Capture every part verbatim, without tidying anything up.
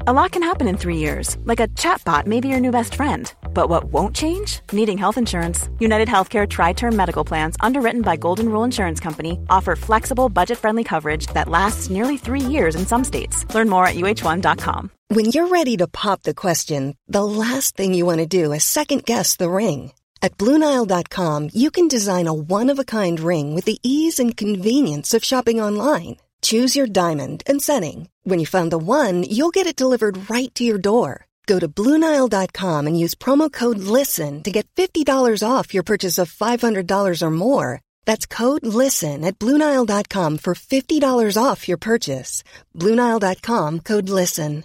A lot can happen in three years, like a chatbot may be your new best friend. But what won't change? Needing health insurance. United Healthcare Tri-Term Medical Plans, underwritten by Golden Rule Insurance Company, offer flexible, budget-friendly coverage that lasts nearly three years in some states. Learn more at U H one dot com. When you're ready to pop the question, the last thing you want to do is second-guess the ring. At Blue Nile dot com, you can design a one-of-a-kind ring with the ease and convenience of shopping online. Choose your diamond and setting. When you find the one, you'll get it delivered right to your door. Go to Blue Nile dot com and use promo code LISTEN to get fifty dollars off your purchase of five hundred dollars or more. That's code LISTEN at Blue Nile dot com for fifty dollars off your purchase. Blue Nile dot com, code LISTEN.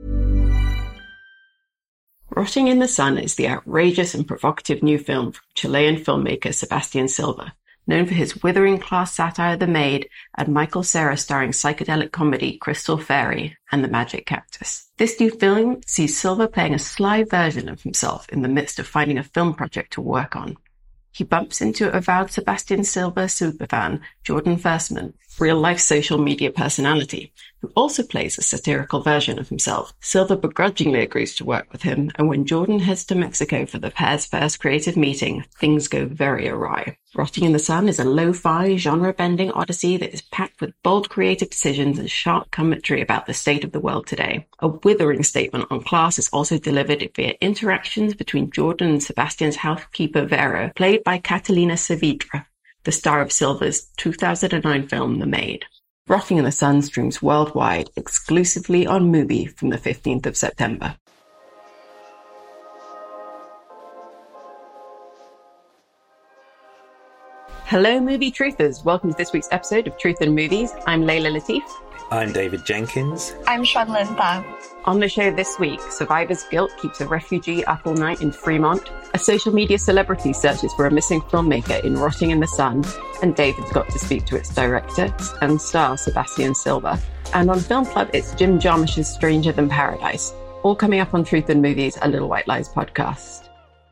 Rotting in the Sun is the outrageous and provocative new film from Chilean filmmaker Sebastian Silva, known for his withering class satire The Maid and Michael Cera starring psychedelic comedy Crystal Fairy and the Magic Cactus. This new film sees Silva playing a sly version of himself in the midst of finding a film project to work on. He bumps into avowed Sebastian Silva superfan Jordan Firstman, real-life social media personality, who also plays a satirical version of himself. Silva begrudgingly agrees to work with him, and when Jordan heads to Mexico for the pair's first creative meeting, things go very awry. Rotting in the Sun is a lo-fi, genre-bending odyssey that is packed with bold creative decisions and sharp commentary about the state of the world today. A withering statement on class is also delivered via interactions between Jordan and Sebastian's housekeeper Vera, played by Catalina Saavedra, the star of Silva's two thousand nine film The Maid. Rotting in the Sun streams worldwide, exclusively on Mubi from the fifteenth of September. Hello, movie truthers. Welcome to this week's episode of Truth in Movies. I'm Layla Latif. I'm David Jenkins. I'm Xuanlin Tang. On the show this week, survivor's guilt keeps a refugee up all night in Fremont, a social media celebrity searches for a missing filmmaker in Rotting in the Sun, and David's got to speak to its director and star Sebastian Silva. And on Film Club, it's Jim Jarmusch's Stranger Than Paradise. All coming up on Truth in Movies, a Little White Lies podcast.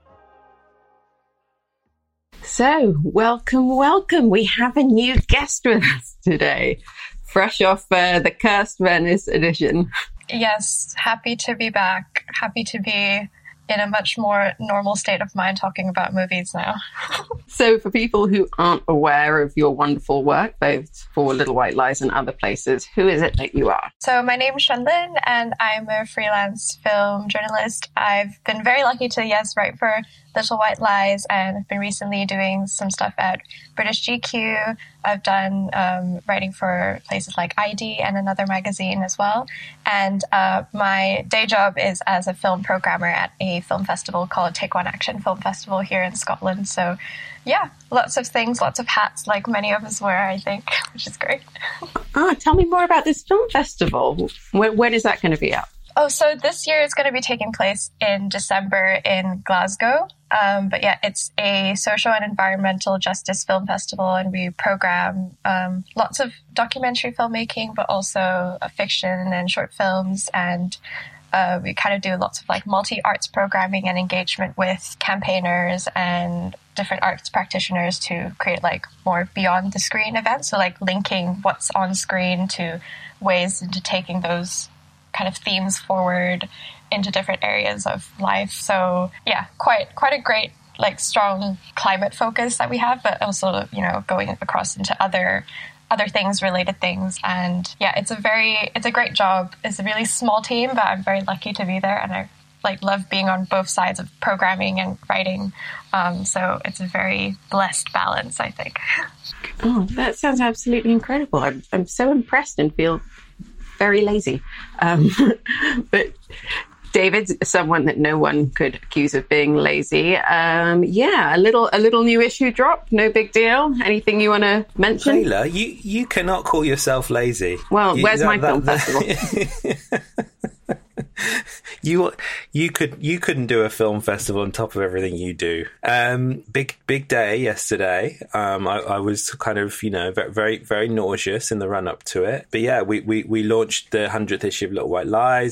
So, welcome, welcome. We have a new guest with us today, fresh off uh, the Cursed Venice edition. Yes, happy to be back. Happy to be in a much more normal state of mind talking about movies now. So for people who aren't aware of your wonderful work, both for Little White Lies and other places, who is it that you are? So my name is Xuanlin, and I'm a freelance film journalist. I've been very lucky to, yes, write for Little White Lies, and I've been recently doing some stuff at British G Q. I've done um, writing for places like I D and another magazine as well. And uh, my day job is as a film programmer at a film festival called Take One Action Film Festival here in Scotland. So yeah, lots of things, lots of hats, like many of us wear, I think, which is great. Ah, tell me more about this film festival. When, when is that going to be up? Oh, so this year it's going to be taking place in December in Glasgow. Um, but yeah, it's a social and environmental justice film festival, and we program um, lots of documentary filmmaking, but also uh, fiction and short films. And uh, we kind of do lots of like multi-arts programming and engagement with campaigners and different arts practitioners to create like more beyond the screen events. So like linking what's on screen to ways into taking those kind of themes forward into different areas of life. So yeah, quite quite a great like strong climate focus that we have, but also, you know, going across into other other things, related things. And yeah, it's a very it's a great job. It's a really small team, but I'm very lucky to be there, and I like love being on both sides of programming and writing. Um, so it's a very blessed balance, I think. Oh, that sounds absolutely incredible. I'm I'm so impressed and feel very lazy. Um, but David's someone that no one could accuse of being lazy. Um, yeah, a little a little new issue drop, no big deal. Anything you want to mention? Layla, you, you cannot call yourself lazy. Well, you, where's that, my that, film that, festival? You you could you couldn't do a film festival on top of everything you do. Um, big big day yesterday. Um, I, I was kind of you know very very, very nauseous in the run up to it. But yeah, we, we, we launched the hundredth issue of Little White Lies, and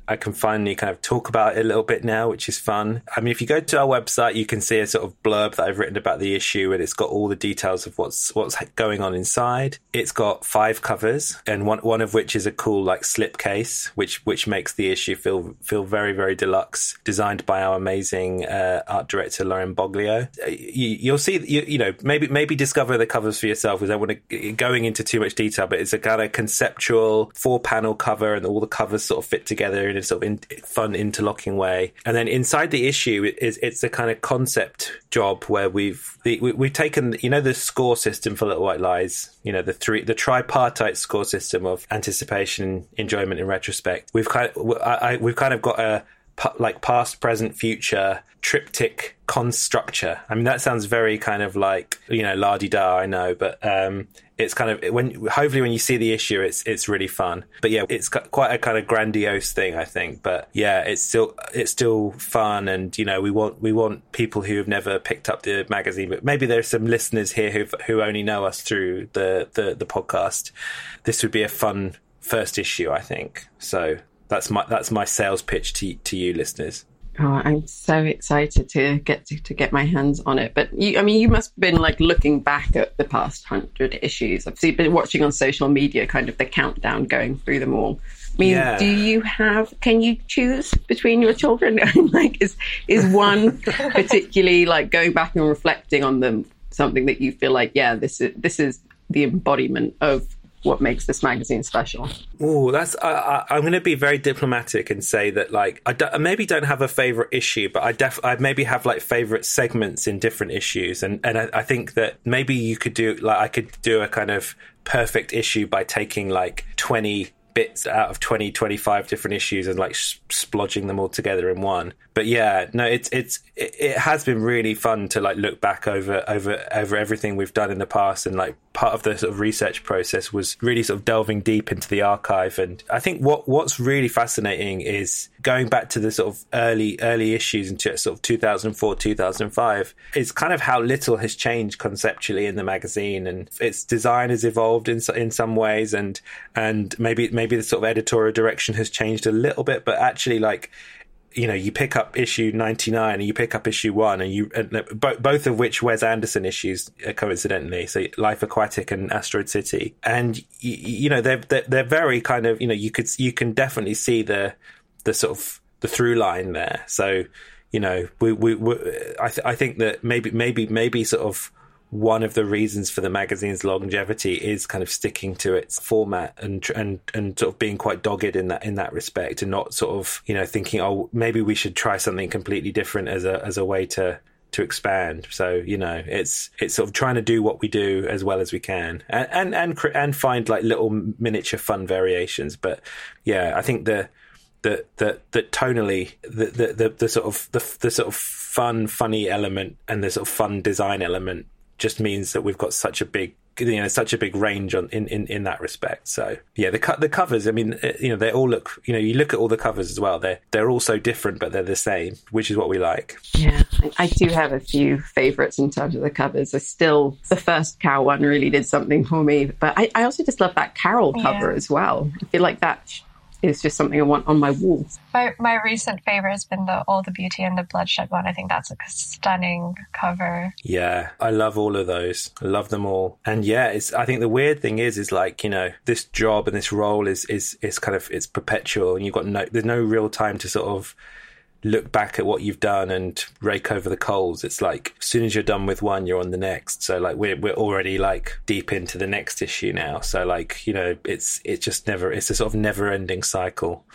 I can finally kind of talk about it a little bit now, which is fun. I mean, if you go to our website, you can see a sort of blurb that I've written about the issue, and it's got all the details of what's what's going on inside. It's got five covers, and one one of which is a cool like slipcase, which which makes the issue feel feel very very deluxe. Designed by our amazing uh, art director Lauren Boglio. You, you'll see, you, you know, maybe maybe discover the covers for yourself, because I want to going into too much detail, but it's a kind of conceptual four panel cover, and all the covers sort of fit together in a sort of in, fun interlocking way. And then inside the issue is it's a kind of concept job where we've the, we, we've taken, you know, the score system for Little White Lies, you know, the three the tripartite score system of anticipation, enjoyment, and retrospect. We've kind of I, I, we've kind of got a like past, present, future triptych constructure. I mean, that sounds very kind of like, you know, la-di-da, I know, but um it's kind of, when hopefully when you see the issue, it's it's really fun. But yeah, it's got quite a kind of grandiose thing, I think. But yeah, it's still it's still fun, and you know, we want we want people who have never picked up the magazine, but maybe there's some listeners here who who only know us through the, the the podcast. This would be a fun first issue, I think. So that's my that's my sales pitch to to you listeners. Oh, I'm so excited to get to, to get my hands on it. But you, I mean, you must have been like looking back at the past hundred issues. I've seen, been watching on social media, kind of the countdown, going through them all. I mean, yeah. Do you have? Can you choose between your children? Like, is is one particularly like going back and reflecting on them something that you feel like, yeah, this is this is the embodiment of what makes this magazine special? Oh, that's I, I, I'm going to be very diplomatic and say that, like, I, do, I maybe don't have a favorite issue, but I def I maybe have like favorite segments in different issues, and and I, I think that maybe you could do like I could do a kind of perfect issue by taking like twenty bits out of twenty, twenty-five different issues and like splodging them all together in one. But yeah, no, it's it's it, it has been really fun to like look back over over over everything we've done in the past, and like part of the sort of research process was really sort of delving deep into the archive. And I think what what's really fascinating is going back to the sort of early early issues into sort of two thousand four, two thousand five, is kind of how little has changed conceptually in the magazine, and its design has evolved in in some ways, and and maybe maybe the sort of editorial direction has changed a little bit, but actually, like, you know, you pick up issue ninety-nine and you pick up issue one, and you and both both of which Wes Anderson issues, coincidentally, so Life Aquatic and Asteroid City, and you, you know they're, they're they're very kind of, you know, you could you can definitely see the the sort of the through line there. So, you know, we we, we I th- I think that maybe maybe maybe sort of one of the reasons for the magazine's longevity is kind of sticking to its format and and and sort of being quite dogged in that in that respect, and not sort of, you know, thinking, oh, maybe we should try something completely different as a as a way to to expand. So, you know, it's it's sort of trying to do what we do as well as we can, and and and, and find like little miniature fun variations. But yeah, I think the the the, the tonally the, the the the sort of the the sort of fun funny element and the sort of fun design element just means that we've got such a big, you know, such a big range on in, in, in that respect. So yeah, the the covers, I mean, you know, they all look, you know, you look at all the covers as well, they're they're all so different, but they're the same, which is what we like. Yeah, I do have a few favourites in terms of the covers. I still, the first Cow one really did something for me, but I, I also just love that Carol cover yeah. as well. I feel like that is just something I want on my wall. My my recent favourite has been the All the Beauty and the Bloodshed one. I think that's a stunning cover. Yeah, I love all of those. I love them all. And yeah, it's, I think the weird thing is, is like, you know, this job and this role is is is kind of, it's perpetual, and you've got no, there's no real time to sort of look back at what you've done and rake over the coals. It's like, as soon as you're done with one, you're on the next. So like we're we're already like deep into the next issue now. So like, you know, it's it's just never, it's a sort of never ending cycle.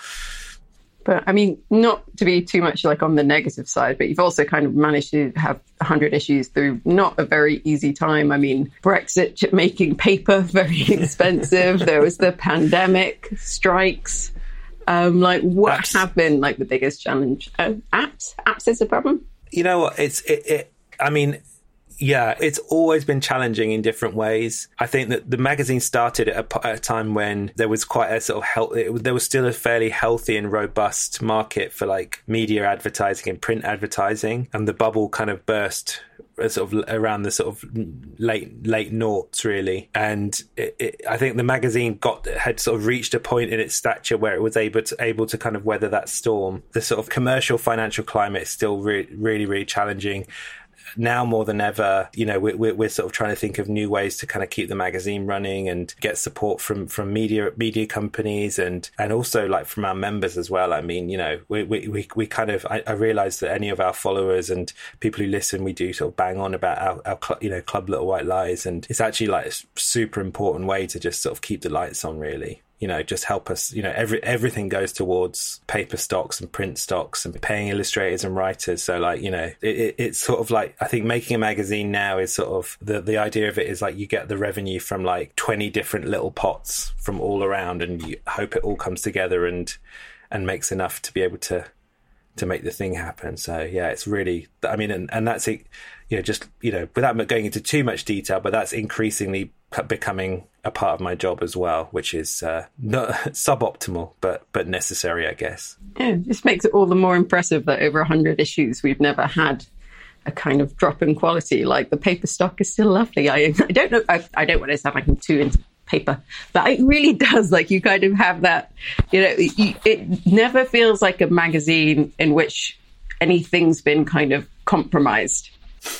But I mean, not to be too much like on the negative side, but you've also kind of managed to have one hundred issues through not a very easy time. I mean, Brexit making paper very expensive. There was the pandemic, strikes. Um, like, what apps. have been like the biggest challenge? Uh, apps, apps is a problem. You know what? It's it, it. I mean, yeah, it's always been challenging in different ways. I think that the magazine started at a, at a time when there was quite a sort of health. It, there was still a fairly healthy and robust market for like media advertising and print advertising, and the bubble kind of burst sort of around the sort of late late noughts, really. And it, it, I think the magazine got had sort of reached a point in its stature where it was able to able to kind of weather that storm. The sort of commercial financial climate is still re- really really challenging. Now more than ever, you know, we're, we're sort of trying to think of new ways to kind of keep the magazine running and get support from, from media media companies and, and also like from our members as well. I mean, you know, we we, we, we kind of, I, I realize that any of our followers and people who listen, we do sort of bang on about our, our cl- you know, Club Little White Lies. And it's actually like a super important way to just sort of keep the lights on, really. You know, just help us, you know, every everything goes towards paper stocks and print stocks and paying illustrators and writers. So like, you know, it, it, it's sort of like, I think making a magazine now is sort of, the, the idea of it is like you get the revenue from like twenty different little pots from all around and you hope it all comes together and and makes enough to be able to to make the thing happen. So yeah, it's really, I mean, and, and that's it, you know, just, you know, without going into too much detail, but that's increasingly becoming a part of my job as well, which is uh, not suboptimal, but but necessary, I guess. Yeah, this makes it all the more impressive that over one hundred issues, we've never had a kind of drop in quality. Like the paper stock is still lovely. I, I don't know, I, I don't want to sound like I'm too into paper, but it really does. Like you kind of have that, you know, you, it never feels like a magazine in which anything's been kind of compromised.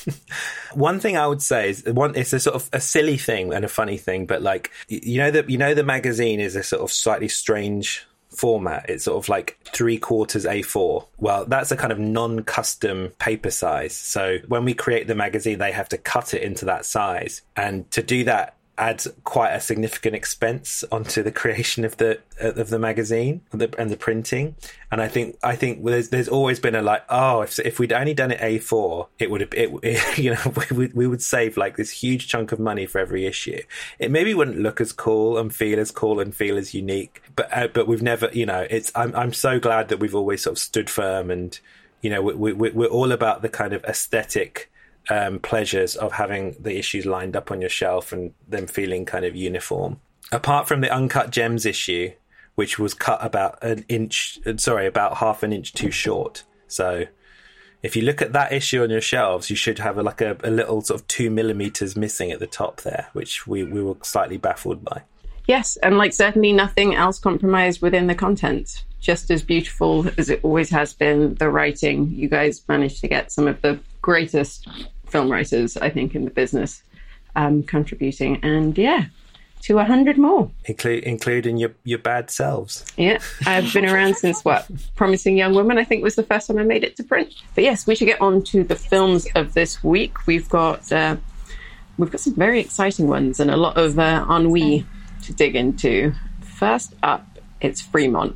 One thing I would say is one, it's a sort of a silly thing and a funny thing, but like, you know, that, you know, the magazine is a sort of slightly strange format. It's sort of like three quarters A four. Well, that's a kind of non-custom paper size. So when we create the magazine, they have to cut it into that size. And to do that adds quite a significant expense onto the creation of the of the magazine and the, and the printing. And I think I think there's there's always been a like, oh, if if we'd only done it A four, it would have it, it you know we would we would save like this huge chunk of money for every issue. It maybe wouldn't look as cool and feel as cool and feel as unique, but uh, but we've never, you know, it's I'm I'm so glad that we've always sort of stood firm and, you know, we, we we're all about the kind of aesthetic Um, pleasures of having the issues lined up on your shelf and them feeling kind of uniform. Apart from the Uncut Gems issue, which was cut about an inch, sorry, about half an inch too short. So if you look at that issue on your shelves, you should have a, like a, a little sort of two millimeters missing at the top there, which we, we were slightly baffled by. Yes, and like certainly nothing else compromised within the content. Just as beautiful as it always has been, the writing. You guys managed to get some of the greatest film writers, I think, in the business um, contributing. And yeah, to one hundred more. Include, including your, your bad selves. Yeah, I've been around since, what, Promising Young Woman, I think was the first time I made it to print. But yes, we should get on to the films of this week. We've got, uh, we've got some very exciting ones and a lot of uh, ennui to dig into. First up, it's Fremont.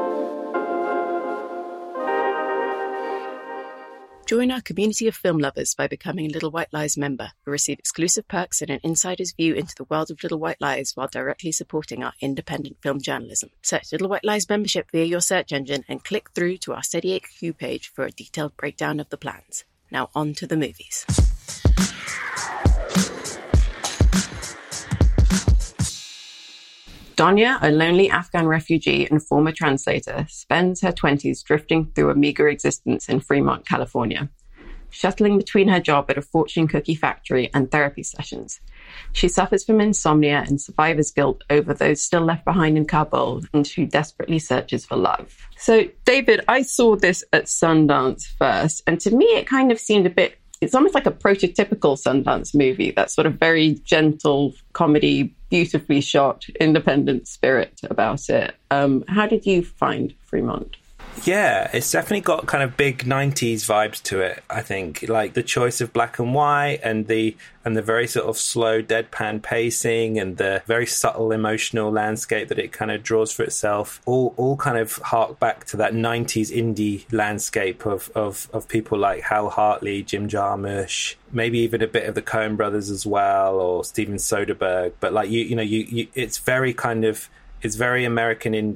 Join our community of film lovers by becoming a Little White Lies member, who receive exclusive perks and an insider's view into the world of Little White Lies while directly supporting our independent film journalism. Search Little White Lies membership via your search engine and click through to our Steady H Q page for a detailed breakdown of the plans. Now on to the movies. Donya, a lonely Afghan refugee and former translator, spends her twenties drifting through a meager existence in Fremont, California, shuttling between her job at a fortune cookie factory and therapy sessions. She suffers from insomnia and survivor's guilt over those still left behind in Kabul, and she desperately searches for love. So, David, I saw this at Sundance first, and to me it kind of seemed a bit, it's almost like a prototypical Sundance movie, that sort of very gentle comedy, beautifully shot, independent spirit about it. Um, how did you find Fremont? Yeah, it's definitely got kind of big nineties vibes to it, I think. Like the choice of black and white and the and the very sort of slow deadpan pacing and the very subtle emotional landscape that it kind of draws for itself, all all kind of hark back to that nineties indie landscape of, of, of people like Hal Hartley, Jim Jarmusch, maybe even a bit of the Coen brothers as well, or Steven Soderbergh. But like, you you know, you, you it's very kind of, it's very American indie.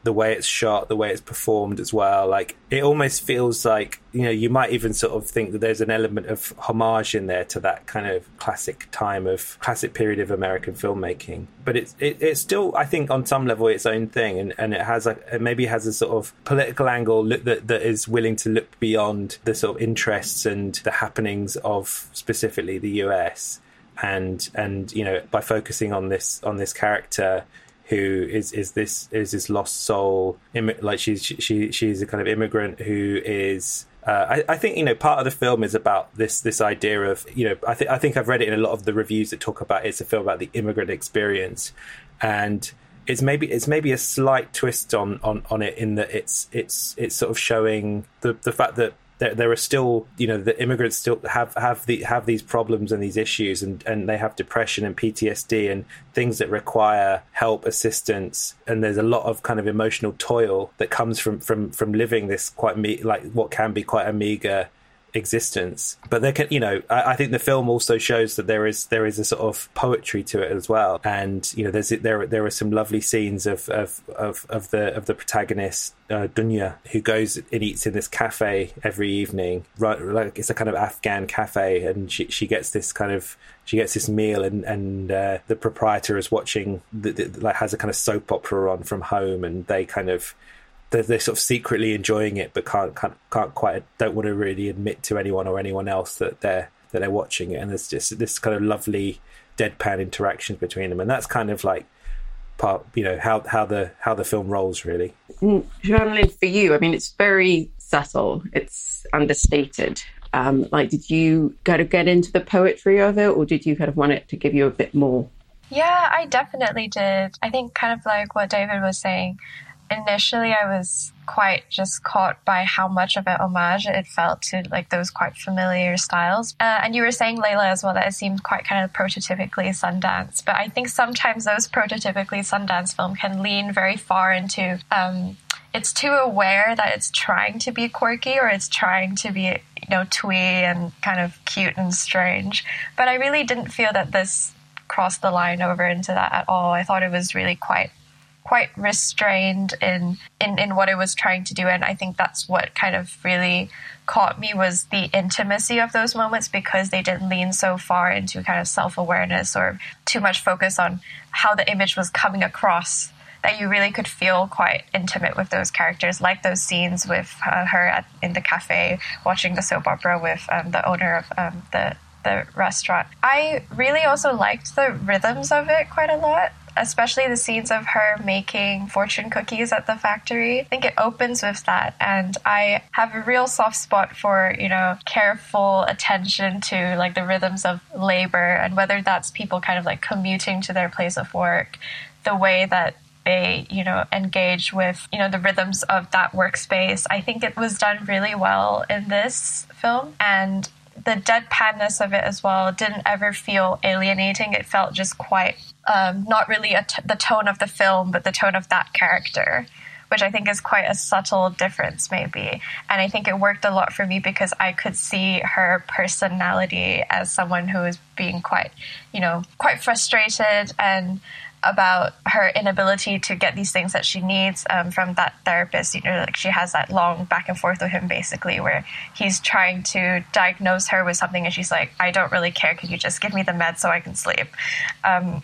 the way it's shot, the way it's performed as well. Like, it almost feels like, you know, you might even sort of think that there's an element of homage in there to that kind of classic time of classic period of American filmmaking. But it's it, it's still, I think, on some level, its own thing, and, and it has like it maybe has a sort of political angle that that is willing to look beyond the sort of interests and the happenings of specifically the U S. And and you know, by focusing on this on this character who is is this is this lost soul, like she's she she's a kind of immigrant who is uh, I, I think, you know, part of the film is about this this idea of, you know, I think I think I've read it in a lot of the reviews that talk about it's a film about the immigrant experience, and it's maybe it's maybe a slight twist on on, on it in that it's it's it's sort of showing the the fact that There, there are still, you know, the immigrants still have have the have these problems and these issues, and, and they have depression and P T S D and things that require help, assistance, and there's a lot of kind of emotional toil that comes from from from living this quite me like what can be quite a meager existence. But there can, you know, I, I think the film also shows that there is there is a sort of poetry to it as well, and you know, there's there there are some lovely scenes of of of, of the of the protagonist uh, Dunya, who goes and eats in this cafe every evening, right? Like it's a kind of Afghan cafe, and she she gets this kind of she gets this meal, and and uh, the proprietor is watching the, the, like has a kind of soap opera on from home, and they kind of. They're, they're sort of secretly enjoying it, but can't, can't can't quite don't want to really admit to anyone or anyone else that they're that they're watching it. And there's just this kind of lovely deadpan interactions between them, and that's kind of like part, you know, how how the how the film rolls really. Mm, Jean-Lynn, for you, I mean, it's very subtle, it's understated. Um, like, did you kind of get into the poetry of it, or did you kind of want it to give you a bit more? Yeah, I definitely did. I think kind of like what David was saying. Initially, I was quite just caught by how much of an homage it felt to like those quite familiar styles. Uh, and you were saying, Layla, as well, that it seemed quite kind of prototypically Sundance. But I think sometimes those prototypically Sundance film can lean very far into, um, it's too aware that it's trying to be quirky, or it's trying to be, you know, twee and kind of cute and strange. But I really didn't feel that this crossed the line over into that at all. I thought it was really quite quite restrained in, in, in what it was trying to do. And I think that's what kind of really caught me, was the intimacy of those moments, because they didn't lean so far into kind of self-awareness or too much focus on how the image was coming across, that you really could feel quite intimate with those characters, like those scenes with uh, her at, in the cafe watching the soap opera with um, the owner of um, the, the restaurant. I really also liked the rhythms of it quite a lot, especially the scenes of her making fortune cookies at the factory. I think it opens with that, and I have a real soft spot for, you know, careful attention to like the rhythms of labor, and whether that's people kind of like commuting to their place of work, the way that they, you know, engage with, you know, the rhythms of that workspace. I think it was done really well in this film, and the deadpanness of it as well didn't ever feel alienating. It felt just quite um, not really a t- the tone of the film, but the tone of that character, which I think is quite a subtle difference maybe. And I think it worked a lot for me because I could see her personality as someone who is being quite, you know, quite frustrated and about her inability to get these things that she needs um, from that therapist. You know, like she has that long back and forth with him basically, where he's trying to diagnose her with something and she's like, I don't really care, could you just give me the meds so I can sleep? Um,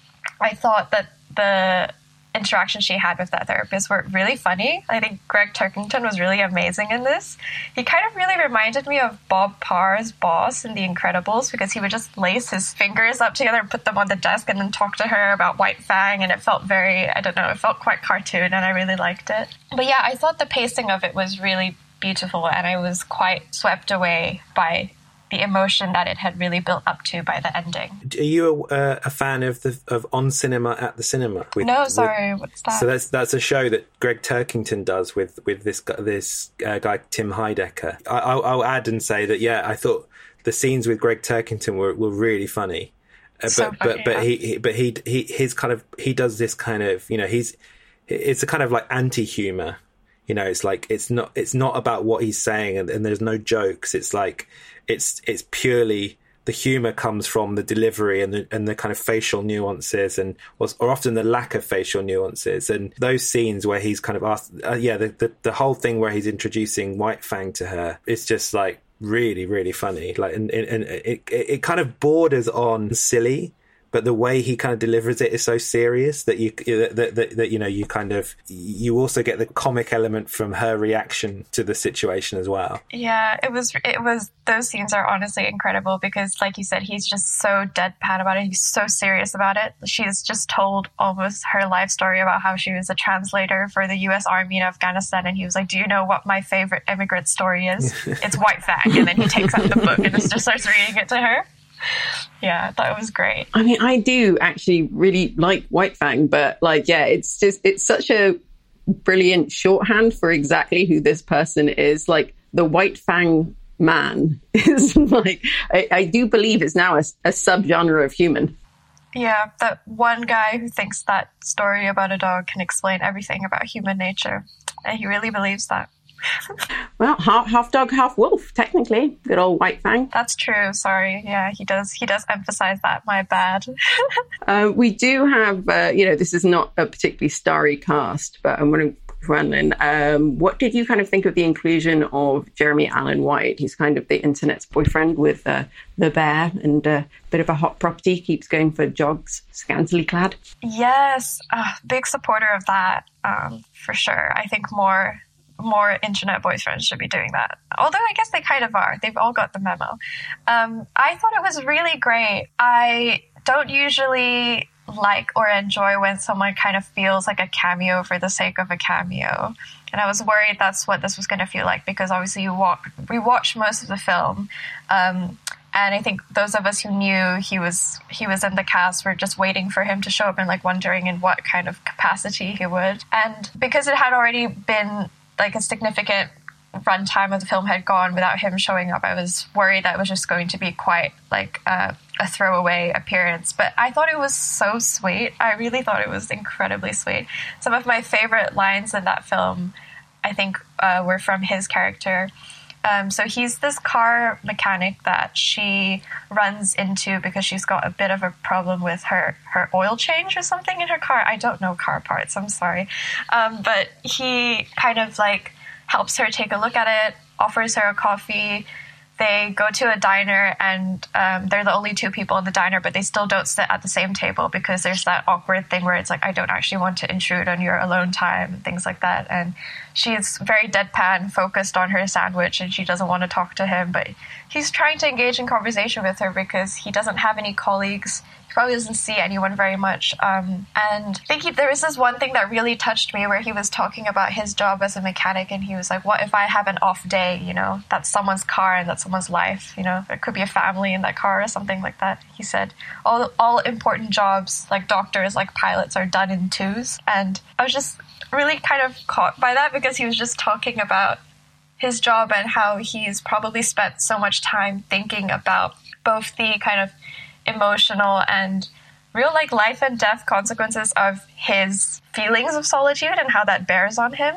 I thought that the interactions she had with that therapist were really funny. I think Greg Turkington was really amazing in this. He kind of really reminded me of Bob Parr's boss in The Incredibles, because he would just lace his fingers up together and put them on the desk and then talk to her about White Fang, and it felt very, I don't know, it felt quite cartoon, and I really liked it. But yeah, I thought the pacing of it was really beautiful, and I was quite swept away by the emotion that it had really built up to by the ending. Are you a, uh, a fan of the of On Cinema at the Cinema? With, no, sorry, with, what's that? So that's that's a show that Greg Turkington does with with this this uh, guy Tim Heidecker. I, I'll, I'll add and say that yeah, I thought the scenes with Greg Turkington were, were really funny. Uh, so but funny, but but yeah. he, he but he he his kind of he does this kind of, you know, he's it's a kind of like anti-humor. You know, it's like it's not it's not about what he's saying, and, and there's no jokes. It's like it's it's purely the humor comes from the delivery and the and the kind of facial nuances, and or, or often the lack of facial nuances. And those scenes where he's kind of asked, uh, yeah, the, the the whole thing where he's introducing White Fang to her, it's just like really, really funny. Like, and, and, and it, it it kind of borders on silly, but the way he kind of delivers it is so serious that you that, that, that you know you kind of you also get the comic element from her reaction to the situation as well. Yeah, it was it was those scenes are honestly incredible because, like you said, he's just so deadpan about it. He's so serious about it. She's just told almost her life story about how she was a translator for the U S Army in Afghanistan, and he was like, "Do you know what my favorite immigrant story is? It's White Fang." And then he takes out the book and just starts reading it to her. Yeah, that was great. I mean, I do actually really like White Fang, but like, yeah, it's just, it's such a brilliant shorthand for exactly who this person is. Like, the White Fang man is like, I, I do believe is now a, a subgenre of human. Yeah, that one guy who thinks that story about a dog can explain everything about human nature. And he really believes that. Well, half, half dog, half wolf, technically. Good old White Fang. That's true. Sorry. Yeah, he does. He does emphasize that. My bad. uh, we do have, uh, you know, this is not a particularly starry cast, but I'm wondering, Rhiannon, um, what did you kind of think of the inclusion of Jeremy Allen White? He's kind of the internet's boyfriend with uh, the bear and a uh, bit of a hot property, keeps going for jogs, scantily clad. Yes, uh, big supporter of that, um, for sure. I think more... more internet boyfriends should be doing that. Although I guess they kind of are. They've all got the memo. Um, I thought it was really great. I don't usually like or enjoy when someone kind of feels like a cameo for the sake of a cameo. And I was worried that's what this was going to feel like because obviously you walk, we watched most of the film. Um, And I think those of us who knew he was he was in the cast were just waiting for him to show up and like wondering in what kind of capacity he would. And because it had already been like a significant runtime of the film had gone without him showing up, I was worried that it was just going to be quite like a, a throwaway appearance. But I thought it was so sweet. I really thought it was incredibly sweet. Some of my favorite lines in that film, I think, uh, were from his character. Um, so he's this car mechanic that she runs into because she's got a bit of a problem with her, her oil change or something in her car. I don't know car parts, I'm sorry. Um, but he kind of like helps her take a look at it, offers her a coffee. They go to a diner and um, they're the only two people in the diner, but they still don't sit at the same table because there's that awkward thing where it's like, I don't actually want to intrude on your alone time and things like that. And she's very deadpan, focused on her sandwich, and she doesn't want to talk to him. But he's trying to engage in conversation with her because he doesn't have any colleagues. He probably doesn't see anyone very much. Um, and I think he, there was this one thing that really touched me where he was talking about his job as a mechanic, and he was like, what if I have an off day? You know, that's someone's car and that's someone's life. You know, there could be a family in that car or something like that. He said, all all important jobs, like doctors, like pilots, are done in twos. And I was just really kind of caught by that because he was just talking about his job and how he's probably spent so much time thinking about both the kind of emotional and real like life and death consequences of his feelings of solitude and how that bears on him.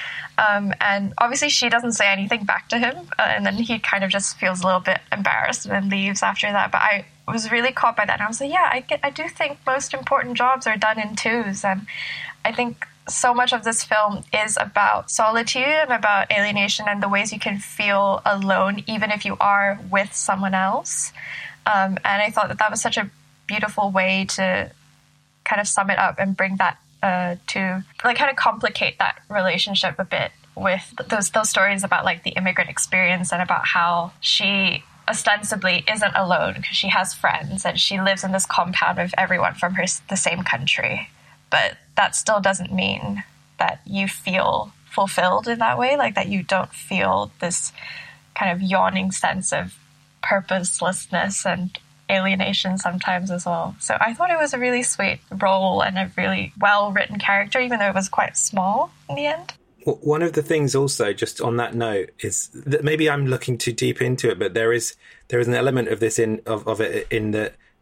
Um, and obviously she doesn't say anything back to him, uh, and then he kind of just feels a little bit embarrassed and then leaves after that. But I was really caught by that. And I was like, yeah, I, get, I do think most important jobs are done in twos. And I think so much of this film is about solitude and about alienation and the ways you can feel alone even if you are with someone else. Um, and I thought that that was such a beautiful way to kind of sum it up and bring that uh, to like kind of complicate that relationship a bit with those those stories about like the immigrant experience and about how she ostensibly isn't alone because she has friends and she lives in this compound with everyone from her the same country. But that still doesn't mean that you feel fulfilled in that way, like that you don't feel this kind of yawning sense of purposelessness and alienation sometimes as well. So I thought it was a really sweet role and a really well-written character, even though it was quite small in the end. One of the things also, just on that note, is that maybe I'm looking too deep into it, but there is there is an element of this in of, of it in that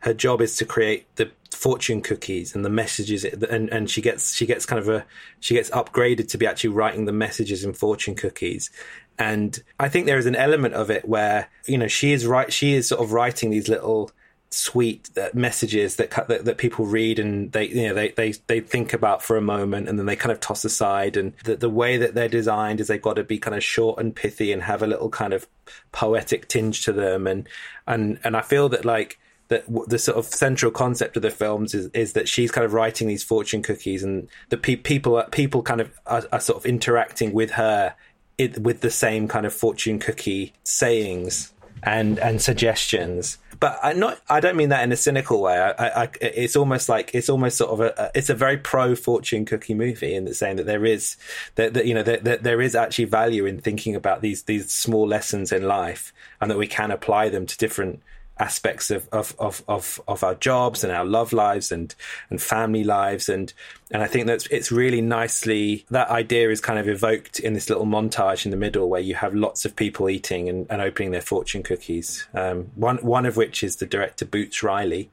her job is to create the fortune cookies and the messages, and, and she gets she gets kind of a she gets upgraded to be actually writing the messages in fortune cookies. And I think there is an element of it where, you know, she is right she is sort of writing these little sweet messages that, that that people read, and they you know they, they they think about for a moment, and then they kind of toss aside. And the, the way that they're designed is they've got to be kind of short and pithy and have a little kind of poetic tinge to them. And and and I feel that like that the sort of central concept of the films is is that she's kind of writing these fortune cookies, and the pe- people people kind of are, are sort of interacting with her it, with the same kind of fortune cookie sayings and and suggestions. But I not I don't mean that in a cynical way. I, I, it's almost like it's almost sort of a it's a very pro fortune cookie movie, in the saying that there is that, that you know that, that there is actually value in thinking about these these small lessons in life, and that we can apply them to different aspects of of, of, of of our jobs and our love lives and and family lives. And and I think that it's really nicely, that idea is kind of evoked in this little montage in the middle where you have lots of people eating and, and opening their fortune cookies. Um, one one of which is the director Boots Riley,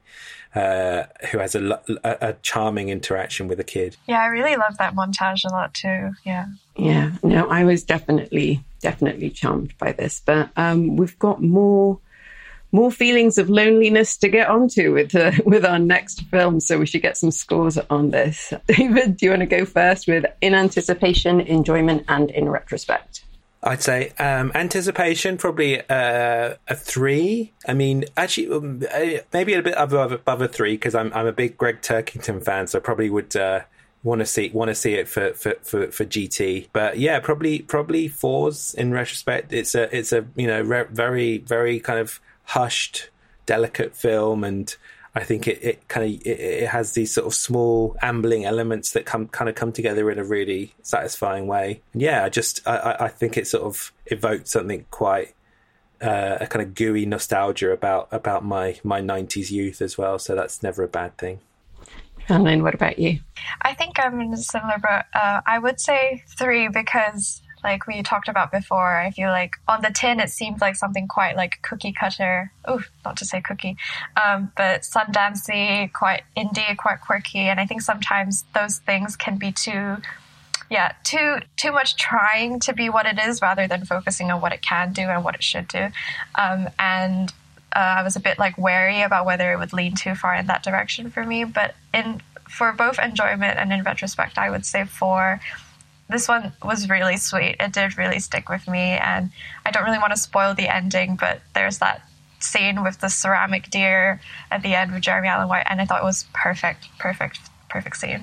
uh, who has a, a, a charming interaction with a kid. Yeah, I really love that montage a lot too. Yeah. Yeah, no, I was definitely, definitely charmed by this. But um, we've got more more feelings of loneliness to get onto with uh, with our next film, so we should get some scores on this. David, do you want to go first with In Anticipation, Enjoyment, and In Retrospect? I'd say um, Anticipation, probably uh, a three. I mean, actually, um, maybe a bit above, above a three, because I'm I'm a big Greg Turkington fan, so I probably would uh, want to see want to see it for, for, for, for G T. But yeah, probably probably fours in retrospect. It's a it's a you know re- very very kind of hushed, delicate film, and I think it, it kind of it, it has these sort of small ambling elements that come kind of come together in a really satisfying way. And yeah, I just I, I think it sort of evoked something quite uh, a kind of gooey nostalgia about about my my nineties youth as well. So that's never a bad thing. Caroline, what about you? I think I'm in a similar boat. Uh, I would say three because, like we talked about before, I feel like on the tin it seemed like something quite like cookie cutter. Ooh, not to say cookie, um, but Sundancey, quite indie, quite quirky. And I think sometimes those things can be too, yeah, too too much trying to be what it is rather than focusing on what it can do and what it should do. Um, and uh, I was a bit like wary about whether it would lean too far in that direction for me. But in for both enjoyment and in retrospect, I would say four. This one was really sweet. It did really stick with me, and I don't really want to spoil the ending, but there's that scene with the ceramic deer at the end with Jeremy Allen White, and I thought it was perfect, perfect, perfect scene.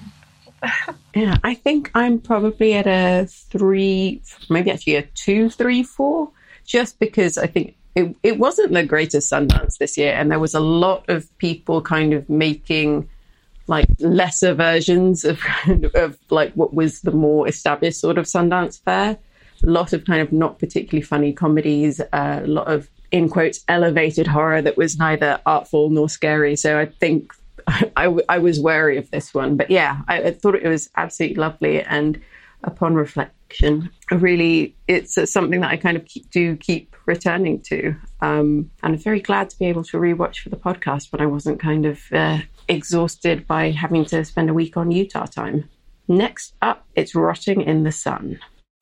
Yeah, I think I'm probably at a three, maybe actually a two, three, four, just because I think it, it wasn't the greatest Sundance this year, and there was a lot of people kind of making like lesser versions of of like what was the more established sort of Sundance fare. A lot of kind of not particularly funny comedies, uh, a lot of, in quotes, elevated horror that was neither artful nor scary. So I think I, I, I was wary of this one. But yeah, I, I thought it was absolutely lovely. And upon reflection, really, it's uh, something that I kind of keep, do keep returning to. Um, and I'm very glad to be able to rewatch for the podcast when I wasn't kind of uh, exhausted by having to spend a week on Utah time. Next up, it's Rotting in the Sun.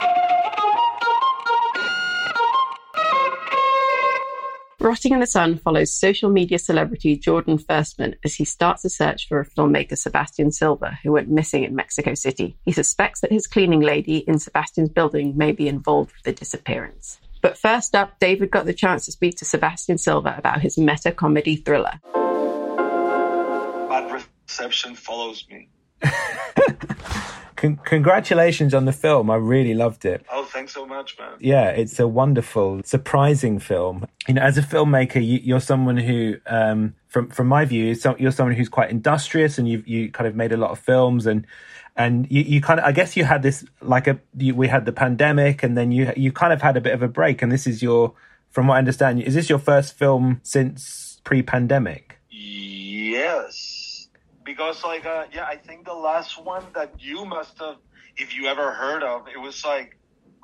Rotting in the Sun follows social media celebrity Jordan Firstman as he starts a search for a filmmaker, Sebastian Silva, who went missing in Mexico City. He suspects that his cleaning lady in Sebastian's building may be involved with the disappearance. But first up, David got the chance to speak to Sebastian Silva about his meta-comedy thriller. Bad reception follows me. Con- congratulations on the film. I really loved it. Oh, thanks so much, man. Yeah, it's a wonderful, surprising film. You know, as a filmmaker, you, you're someone who, um, from from my view, so, you're someone who's quite industrious, and you've you kind of made a lot of films, and and you, you kind of, I guess you had this like a you, we had the pandemic, and then you you kind of had a bit of a break, and this is your, from what I understand, is this your first film since pre-pandemic? Yes. Because, like, uh, yeah, I think the last one that you must have, if you ever heard of, it was, like,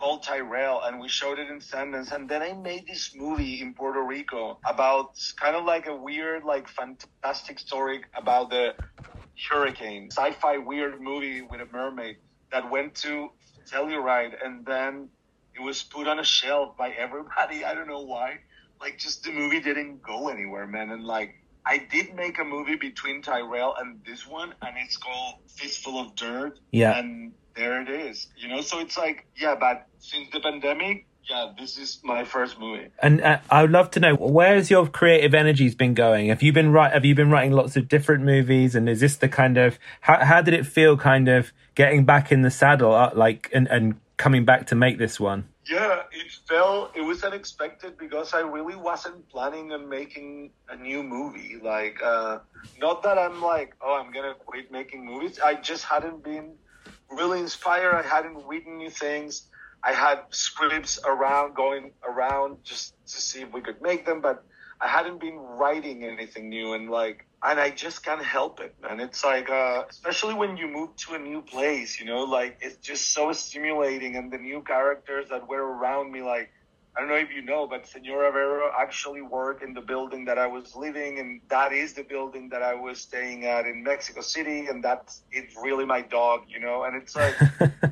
called Tyrell, and we showed it in Sundance. And then I made this movie in Puerto Rico about kind of like a weird, like fantastic story about the hurricane, sci-fi weird movie with a mermaid that went to Telluride, and then it was put on a shelf by everybody. I don't know why. Like, just the movie didn't go anywhere, man. And like, I did make a movie between Tyrell and this one, and it's called Fistful of Dirt. Yeah. And there it is, you know? So it's like, yeah, but since the pandemic, yeah, this is my first movie. And uh, I would love to know, where's your creative energies been going? Have you been right? Have you been writing lots of different movies? And is this the kind of, how, how did it feel kind of getting back in the saddle, uh, like, and, and coming back to make this one? Yeah, it felt, it was unexpected because I really wasn't planning on making a new movie. Like, uh, not that I'm like, oh, I'm going to quit making movies. I just hadn't been really inspired. I hadn't written new things. I had scripts around, going around just to see if we could make them, but I hadn't been writing anything new. And like, and I just can't help it, man. It's like, uh, especially when you move to a new place, you know, like it's just so stimulating. And the new characters that were around me, like, I don't know if you know, but Senora Vero actually worked in the building that I was living in. That is the building that I was staying at in Mexico City. And that's, it's really my dog, you know, and it's like,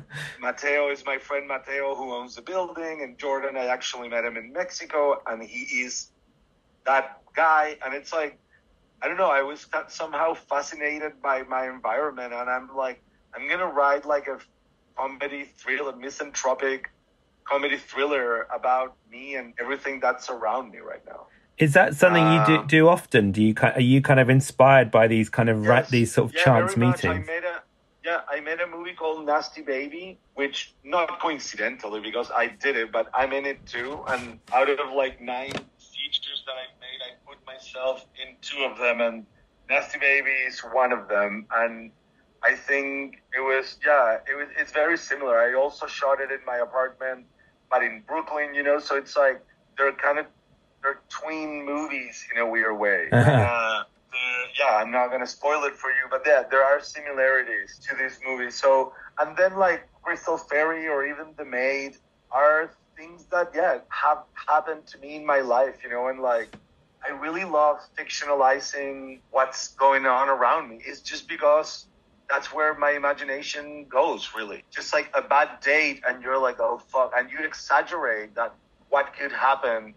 Mateo is my friend Mateo who owns the building. And Jordan, I actually met him in Mexico, and he is that guy. And it's like, I don't know, I was somehow fascinated by my environment. And I'm like, I'm going to write like a comedy thriller, misanthropic comedy thriller about me and everything that's around me right now. Is that something uh, you do, do often? Do you are you kind of inspired by these kind of yes, ra- these sort of yeah, chance very much. meetings? I made a yeah, I made a movie called Nasty Baby, which not coincidentally because I did it, but I'm in it too. And out of like nine features that I made, I put myself in two of them, and Nasty Baby is one of them. And I think it was yeah, it was it's very similar. I also shot it in my apartment, but in Brooklyn, you know, so it's like they're kind of, they're tween movies in a weird way. Uh-huh. Uh, yeah, I'm not going to spoil it for you, but yeah, there are similarities to this movie. So, and then like Crystal Fairy or even The Maid are things that, yeah, have happened to me in my life, you know, and like, I really love fictionalizing what's going on around me. It's just because that's where my imagination goes, really. Just like a bad date, and you're like, oh, fuck. And you exaggerate that what could happen,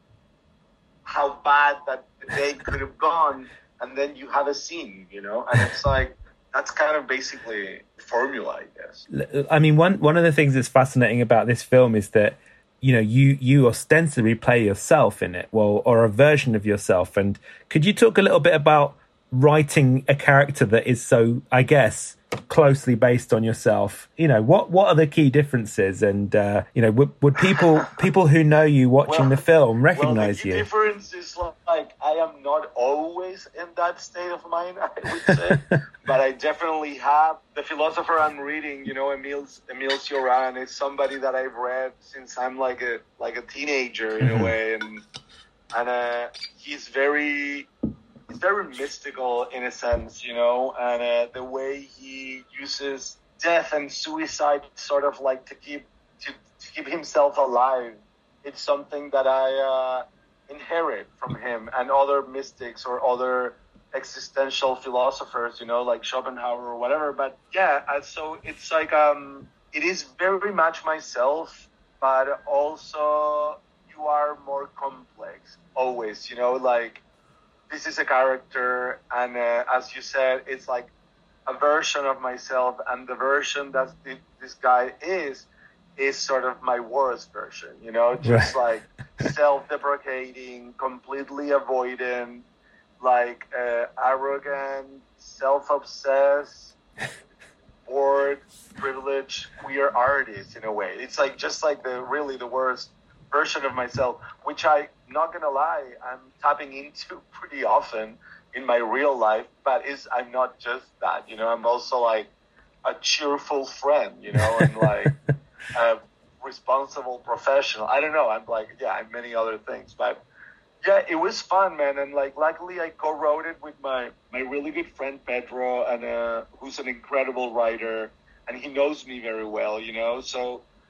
how bad that the date could have gone, and then you have a scene, you know? And it's like, that's kind of basically the formula, I guess. I mean, one, one of the things that's fascinating about this film is that, you know, you, you ostensibly play yourself in it, well, or a version of yourself. And could you talk a little bit about writing a character that is so, I guess, closely based on yourself? You know, what what are the key differences? And uh you know, would, would people people who know you watching well, the film recognize well, the you? The difference is like I am not always in that state of mind, I would say, but I definitely have. The philosopher I'm reading, you know, Emile Emile Cioran, is somebody that I've read since I'm like a like a teenager in mm-hmm. a way, and and uh he's very It's very mystical in a sense, you know, and uh, the way he uses death and suicide sort of like to keep to, to keep himself alive. It's something that I uh, inherit from him and other mystics or other existential philosophers, you know, like Schopenhauer or whatever. But yeah, uh, so it's like um, it is very much myself, but also you are more complex always, you know, like. This is a character, and uh, as you said, it's like a version of myself, and the version that this guy is, is sort of my worst version, you know, just right. like self-deprecating, completely avoidant, like uh, arrogant, self-obsessed, bored, privileged, queer artist in a way. It's like just like the really the worst version of myself, which I, not gonna lie, I'm tapping into pretty often in my real life, but is I'm not just that, you know, I'm also like a cheerful friend, you know, and like a responsible professional. I don't know, I'm like, yeah, I'm many other things, but yeah, it was fun, man, and like luckily I co-wrote it with my, my really good friend Pedro, and uh, who's an incredible writer, and he knows me very well, you know, so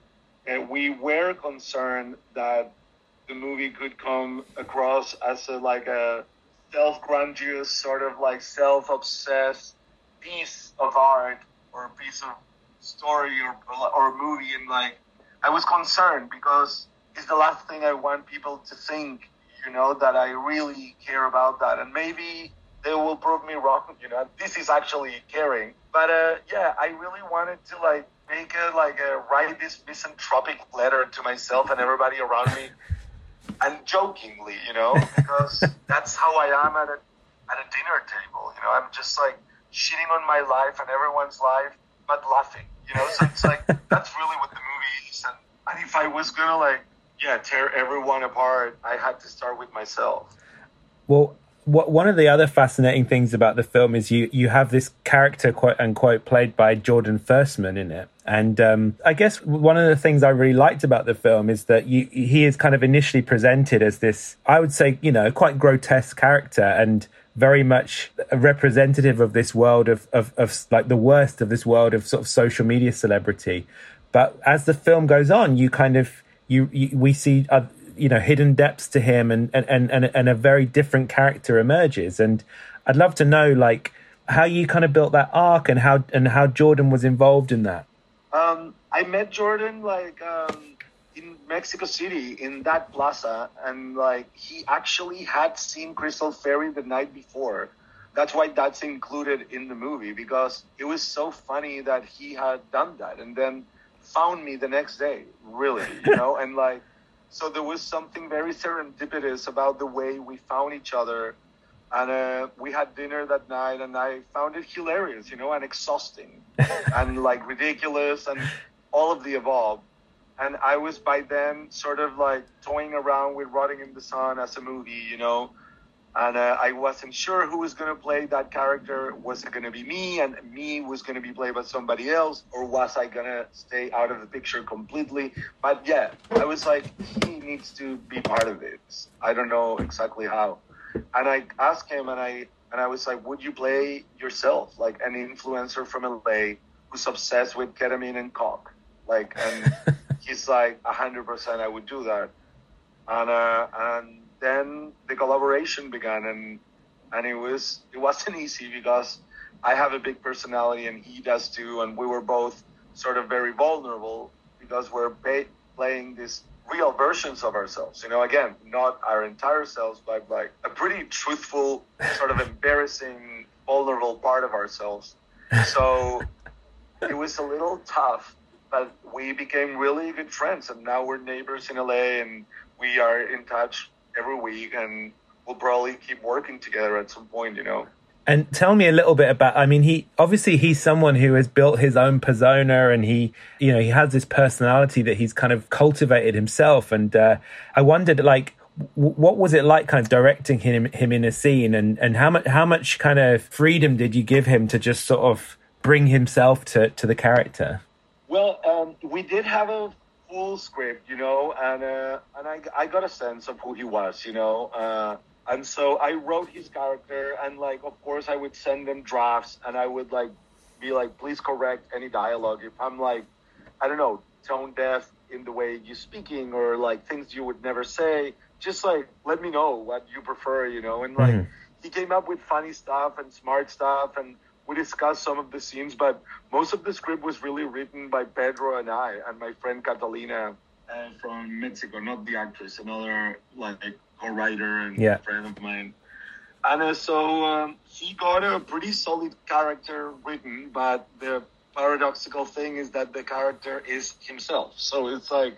uh, we were concerned that the movie could come across as a, like a self-grandiose, sort of like self-obsessed piece of art or a piece of story or or movie, and like I was concerned because it's the last thing I want people to think, you know, that I really care about that, and maybe they will prove me wrong, you know. This is actually caring, but uh, yeah, I really wanted to like make a like a write this misanthropic letter to myself and everybody around me, and jokingly, you know, because that's how I am at a at a dinner table, you know. I'm just like shitting on my life and everyone's life, but laughing, you know. So it's like that's really what the movie is, and, and if I was gonna like yeah tear everyone apart, I had to start with myself. Well, what, one of the other fascinating things about the film is you you have this character, quote unquote, played by Jordan Firstman in it. And um, I guess one of the things I really liked about the film is that you, he is kind of initially presented as this, I would say, you know, quite grotesque character and very much a representative of this world of, of, of like the worst of this world of sort of social media celebrity. But as the film goes on, you kind of, you, you we see, uh, you know, hidden depths to him, and, and, and, and a very different character emerges. And I'd love to know, like, how you kind of built that arc and how and how Jordan was involved in that. Um, I met Jordan, like, um, in Mexico City, in that plaza, and, like, he actually had seen Crystal Fairy the night before. That's why that's included in the movie, because it was so funny that he had done that, and then found me the next day, really, you know, and, like, so there was something very serendipitous about the way we found each other. And uh, we had dinner that night, and I found it hilarious, you know, and exhausting and like ridiculous and all of the above. And I was by then sort of like toying around with Rotting in the Sun as a movie, you know, and uh, I wasn't sure who was going to play that character. Was it going to be me, and me was going to be played by somebody else, or was I going to stay out of the picture completely? But yeah, I was like, he needs to be part of it. I don't know exactly how. And I asked him, and I and I was like, would you play yourself, like an influencer from L A who's obsessed with ketamine and coke? Like, and he's like, a hundred percent, I would do that. And uh, and then the collaboration began, and and it was it wasn't easy because I have a big personality and he does too, and we were both sort of very vulnerable because we're ba- playing this real versions of ourselves, you know, again, not our entire selves, but like a pretty truthful, sort of embarrassing, vulnerable part of ourselves. So it was a little tough, but we became really good friends, and now we're neighbors in L A, and we are in touch every week, and we'll probably keep working together at some point, you know. And tell me a little bit about, I mean, he obviously he's someone who has built his own persona, and he, you know, he has this personality that he's kind of cultivated himself. And uh, I wondered, like, w- what was it like kind of directing him him in a scene, and, and how much how much kind of freedom did you give him to just sort of bring himself to, to the character? Well, um, we did have a full script, you know, and uh, and I, I got a sense of who he was, you know, uh, and so I wrote his character, and like, of course, I would send them drafts, and I would like be like, please correct any dialogue if I'm like, I don't know, tone deaf in the way you're speaking, or like things you would never say. Just like, let me know what you prefer, you know. And like, mm-hmm. he came up with funny stuff and smart stuff, and we discussed some of the scenes, but most of the script was really written by Pedro and I, and my friend Catalina uh, from Mexico, not the actress, another like co-writer and yeah. friend of mine. And uh, so um, he got a pretty solid character written, but the paradoxical thing is that the character is himself. So it's like,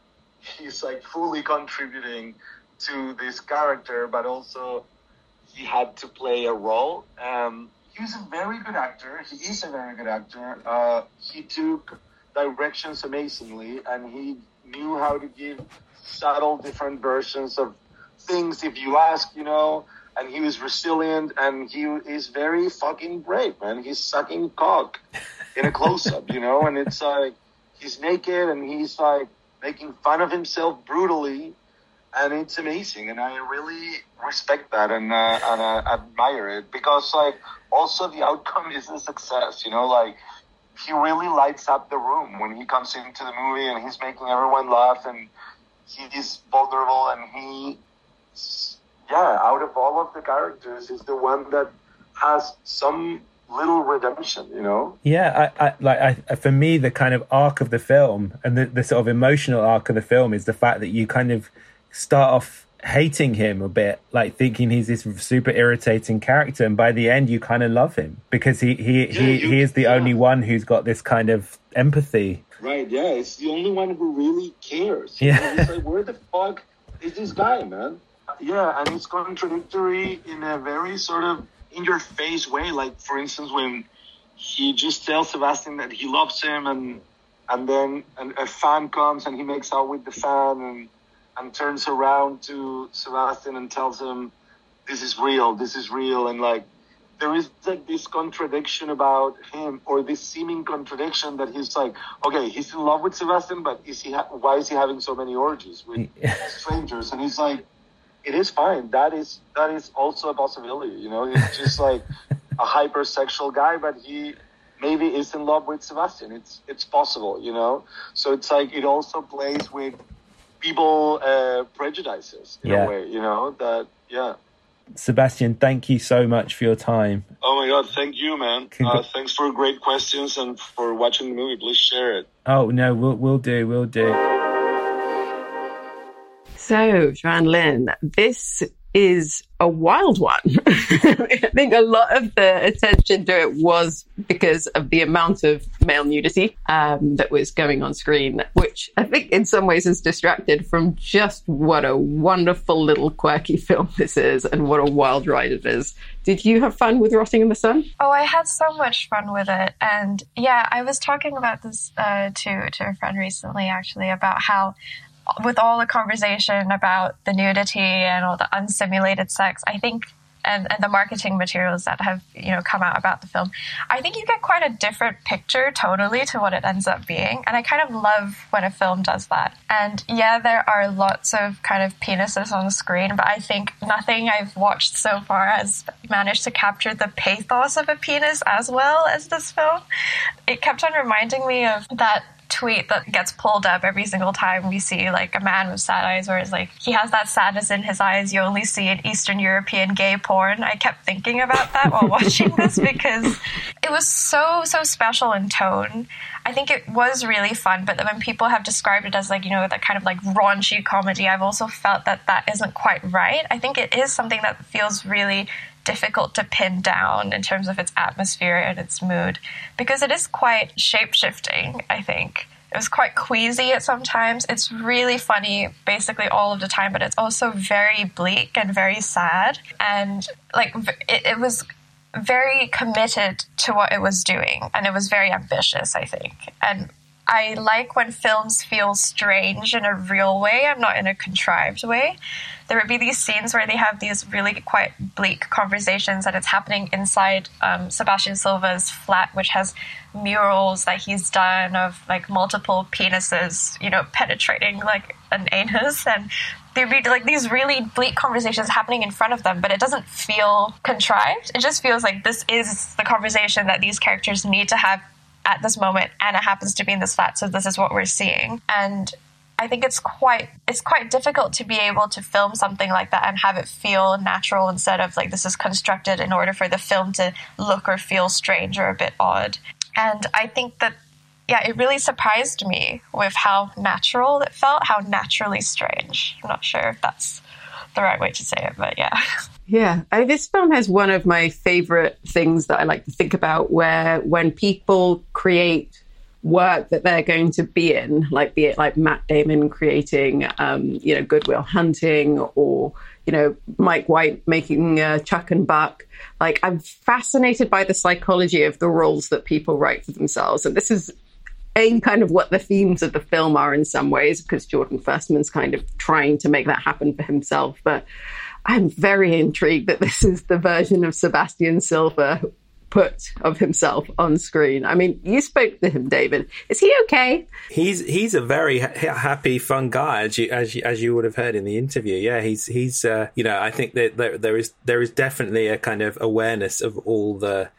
he's like fully contributing to this character, but also he had to play a role. Um, he was a very good actor. He is a very good actor. Uh, he took directions amazingly, and he knew how to give subtle different versions of things if you ask, you know, and he was resilient, and he is very fucking brave, man. He's sucking cock in a close-up, you know, and it's like, he's naked, and he's like making fun of himself brutally, and it's amazing, and I really respect that, and uh, and uh, admire it, because like also the outcome is a success, you know, like he really lights up the room when he comes into the movie, and he's making everyone laugh, and he's vulnerable, and he, yeah, out of all of the characters, is the one that has some little redemption, you know? Yeah, I, I like I, for me, the kind of arc of the film and the, the sort of emotional arc of the film is the fact that you kind of start off hating him a bit, like thinking he's this super irritating character, and by the end you kind of love him because he he, yeah, he, you, he is the yeah. only one who's got this kind of empathy. Right, yeah, it's the only one who really cares. Yeah. You know, it's like, where the fuck is this guy, man? Yeah, and it's contradictory in a very sort of in-your-face way. Like, for instance, when he just tells Sebastian that he loves him, and and then an, a fan comes and he makes out with the fan, and and turns around to Sebastian and tells him, this is real, this is real. And like, there is like this contradiction about him, or this seeming contradiction that he's like, okay, he's in love with Sebastian, but is he? Ha- why is he having so many orgies with strangers? And he's like, it is fine. That is that is also a possibility. You know, he's just like a hypersexual guy, but he maybe is in love with Sebastian. It's it's possible, you know. So it's like it also plays with people uh, prejudices in yeah. a way, you know. That yeah. Sebastian, thank you so much for your time. Oh my God, thank you, man. Uh, thanks for great questions and for watching the movie. Please share it. Oh no, we'll we'll do, we'll do. So, Joanne Lynn, this is a wild one. I think a lot of the attention to it was because of the amount of male nudity um, that was going on screen, which I think in some ways is distracted from just what a wonderful little quirky film this is and what a wild ride it is. Did you have fun with Rotting in the Sun? Oh, I had so much fun with it. And yeah, I was talking about this uh, to, to a friend recently, actually, about how with all the conversation about the nudity and all the unsimulated sex, I think, and, and the marketing materials that have, you know, come out about the film, I think you get quite a different picture totally to what it ends up being. And I kind of love when a film does that. And yeah, there are lots of kind of penises on the screen, but I think nothing I've watched so far has managed to capture the pathos of a penis as well as this film. It kept on reminding me of that tweet that gets pulled up every single time we see like a man with sad eyes, where it's like he has that sadness in his eyes you only see in Eastern European gay porn. I kept thinking about that while watching this because it was so so special in tone. I think it was really fun, but when people have described it as like, you know, that kind of like raunchy comedy, I've also felt that that isn't quite right. I think it is something that feels really difficult to pin down in terms of its atmosphere and its mood, because it is quite shape-shifting, I think. It was quite queasy at some times. It's really funny basically all of the time, but it's also very bleak and very sad. And like it, it was very committed to what it was doing, and it was very ambitious, I think. And I like when films feel strange in a real way and not in a contrived way. There would be these scenes where they have these really quite bleak conversations, and it's happening inside um, Sebastian Silva's flat, which has murals that he's done of like multiple penises, you know, penetrating like an anus. And there'd be like these really bleak conversations happening in front of them, but it doesn't feel contrived. It just feels like this is the conversation that these characters need to have at this moment, and it happens to be in this flat, so this is what we're seeing. And I think it's quite it's quite difficult to be able to film something like that and have it feel natural instead of like this is constructed in order for the film to look or feel strange or a bit odd. And I think that, yeah, it really surprised me with how natural it felt, how naturally strange. I'm not sure if that's the right way to say it, but yeah. Yeah, I, this film has one of my favorite things that I like to think about, where when people create work that they're going to be in, like be it like Matt Damon creating, um, you know, Good Will Hunting, or, you know, Mike White making uh, Chuck and Buck. Like, I'm fascinated by the psychology of the roles that people write for themselves. And this is a kind of what the themes of the film are in some ways, because Jordan Firstman's kind of trying to make that happen for himself. But I'm very intrigued that this is the version of Sebastian Silva put of himself on screen. I mean, you spoke to him, David. Is he okay? He's he's a very ha- happy, fun guy, as you as you, as you would have heard in the interview. Yeah, he's he's uh, you know, I think that there there is there is definitely a kind of awareness of all the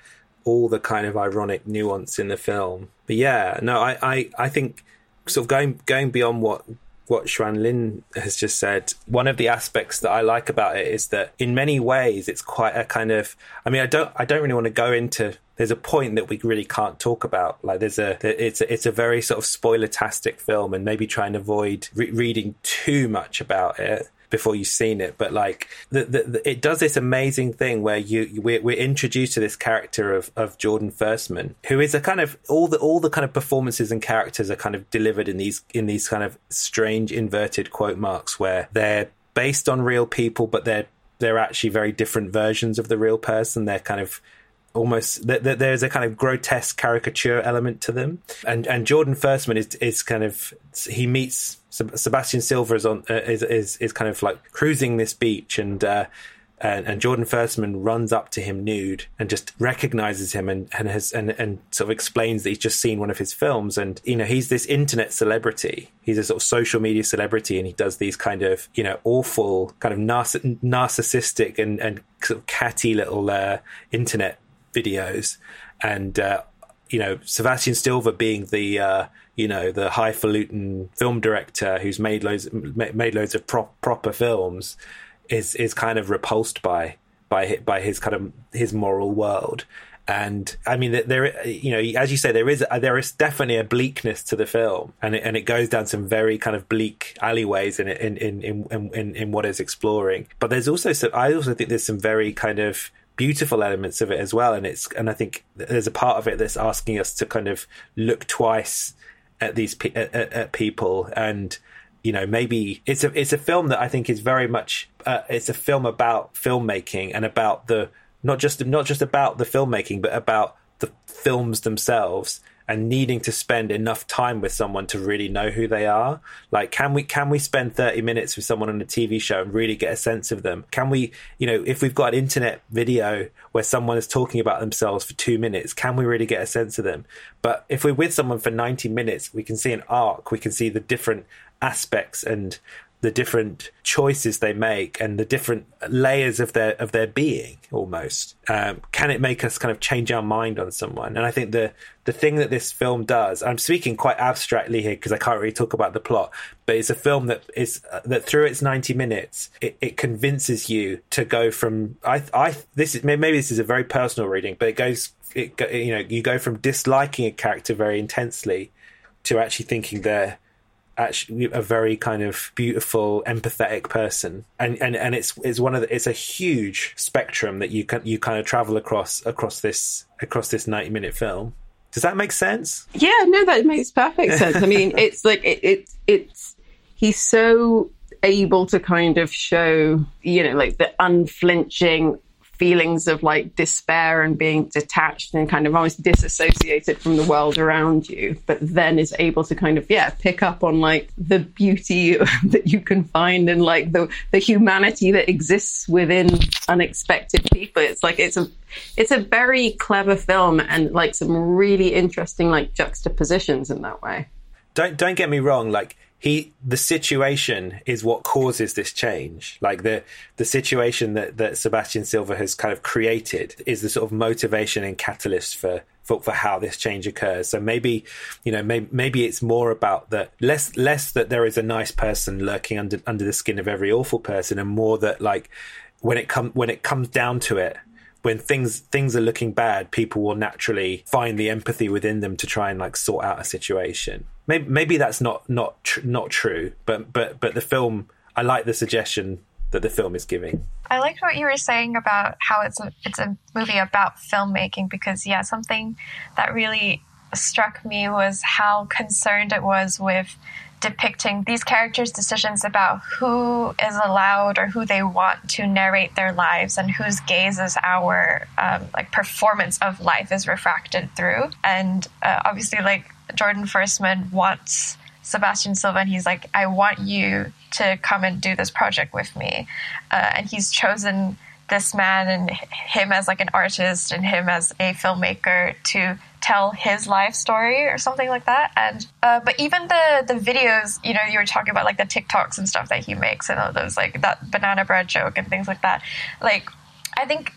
all the kind of ironic nuance in the film. But yeah, no, I, I, I think sort of going going beyond what what Xuan Lin has just said, one of the aspects that I like about it is that in many ways it's quite a kind of, I mean, I don't I don't really want to go into, there's a point that we really can't talk about. Like there's a, it's a, it's a very sort of spoiler-tastic film, and maybe try and avoid re- reading too much about it before you've seen it. But like the, the, the, it does this amazing thing where you we're, we're introduced to this character of, of Jordan Firstman, who is a kind of all the all the kind of performances and characters are kind of delivered in these in these kind of strange inverted quote marks where they're based on real people, but they're they're actually very different versions of the real person. They're kind of almost, there's a kind of grotesque caricature element to them, and and Jordan Firstman is is kind of, he meets Sebastian Silva is on uh, is, is is kind of like cruising this beach, and uh, and, and Jordan Firstman runs up to him nude and just recognizes him, and and has and, and sort of explains that he's just seen one of his films, and you know he's this internet celebrity, he's a sort of social media celebrity, and he does these kind of you know awful kind of narciss- narcissistic and and sort of catty little uh, internet videos, and uh, you know Sebastian Silva being the uh, you know the highfalutin film director who's made loads made loads of pro- proper films is is kind of repulsed by by by his kind of his moral world. And I mean, there, you know, as you say, there is there is definitely a bleakness to the film, and it, and it goes down some very kind of bleak alleyways in in in in in, in what it's exploring. But there's also some, I also think there's some very kind of beautiful elements of it as well, and it's and I think there's a part of it that's asking us to kind of look twice at these pe- at, at people, and you know maybe it's a it's a film that I think is very much uh, it's a film about filmmaking and about the not just not just about the filmmaking, but about the films themselves, and needing to spend enough time with someone to really know who they are. Like, can we can we spend thirty minutes with someone on a T V show and really get a sense of them? Can we, you know, if we've got an internet video where someone is talking about themselves for two minutes, can we really get a sense of them? But if we're with someone for ninety minutes, we can see an arc, we can see the different aspects and the different choices they make and the different layers of their of their being almost. Um, can it make us kind of change our mind on someone? And I think the the thing that this film does, I'm speaking quite abstractly here because I can't really talk about the plot, but it's a film that is uh, that through its ninety minutes, it, it convinces you to go from I I this is maybe this is a very personal reading, but it goes it you know you go from disliking a character very intensely to actually thinking they're actually a very kind of beautiful, empathetic person, and and and it's it's one of the, it's a huge spectrum that you can you kind of travel across across this across this ninety minute film. Does that make sense? Yeah, no, that makes perfect sense. I mean, it's like it, it it's he's so able to kind of show, you know, like the unflinching feelings of like despair and being detached and kind of almost disassociated from the world around you, but then is able to kind of yeah pick up on like the beauty that you can find and like the the humanity that exists within unexpected people. It's like it's a it's a very clever film, and like some really interesting like juxtapositions in that way. Don't don't get me wrong, like He, the situation is what causes this change. Like the the situation that, that Sebastian Silva has kind of created is the sort of motivation and catalyst for, for, for how this change occurs. So maybe, you know, maybe, maybe it's more about that less less that there is a nice person lurking under under the skin of every awful person, and more that like when it come when it comes down to it, when things things are looking bad, people will naturally find the empathy within them to try and like sort out a situation. Maybe, maybe that's not not tr- not true, but but but the film, I like the suggestion that the film is giving. I liked what you were saying about how it's a it's a movie about filmmaking, because yeah, something that really struck me was how concerned it was with depicting these characters' decisions about who is allowed or who they want to narrate their lives, and whose gaze is our um, like performance of life is refracted through. And uh, obviously, like Jordan Firstman wants Sebastian Silva, and he's like, I want you to come and do this project with me. Uh, and he's chosen this man and him as like an artist and him as a filmmaker to tell his life story or something like that. And uh, but even the the videos, you know, you were talking about like the TikToks and stuff that he makes, and all those like that banana bread joke and things like that. Like, I think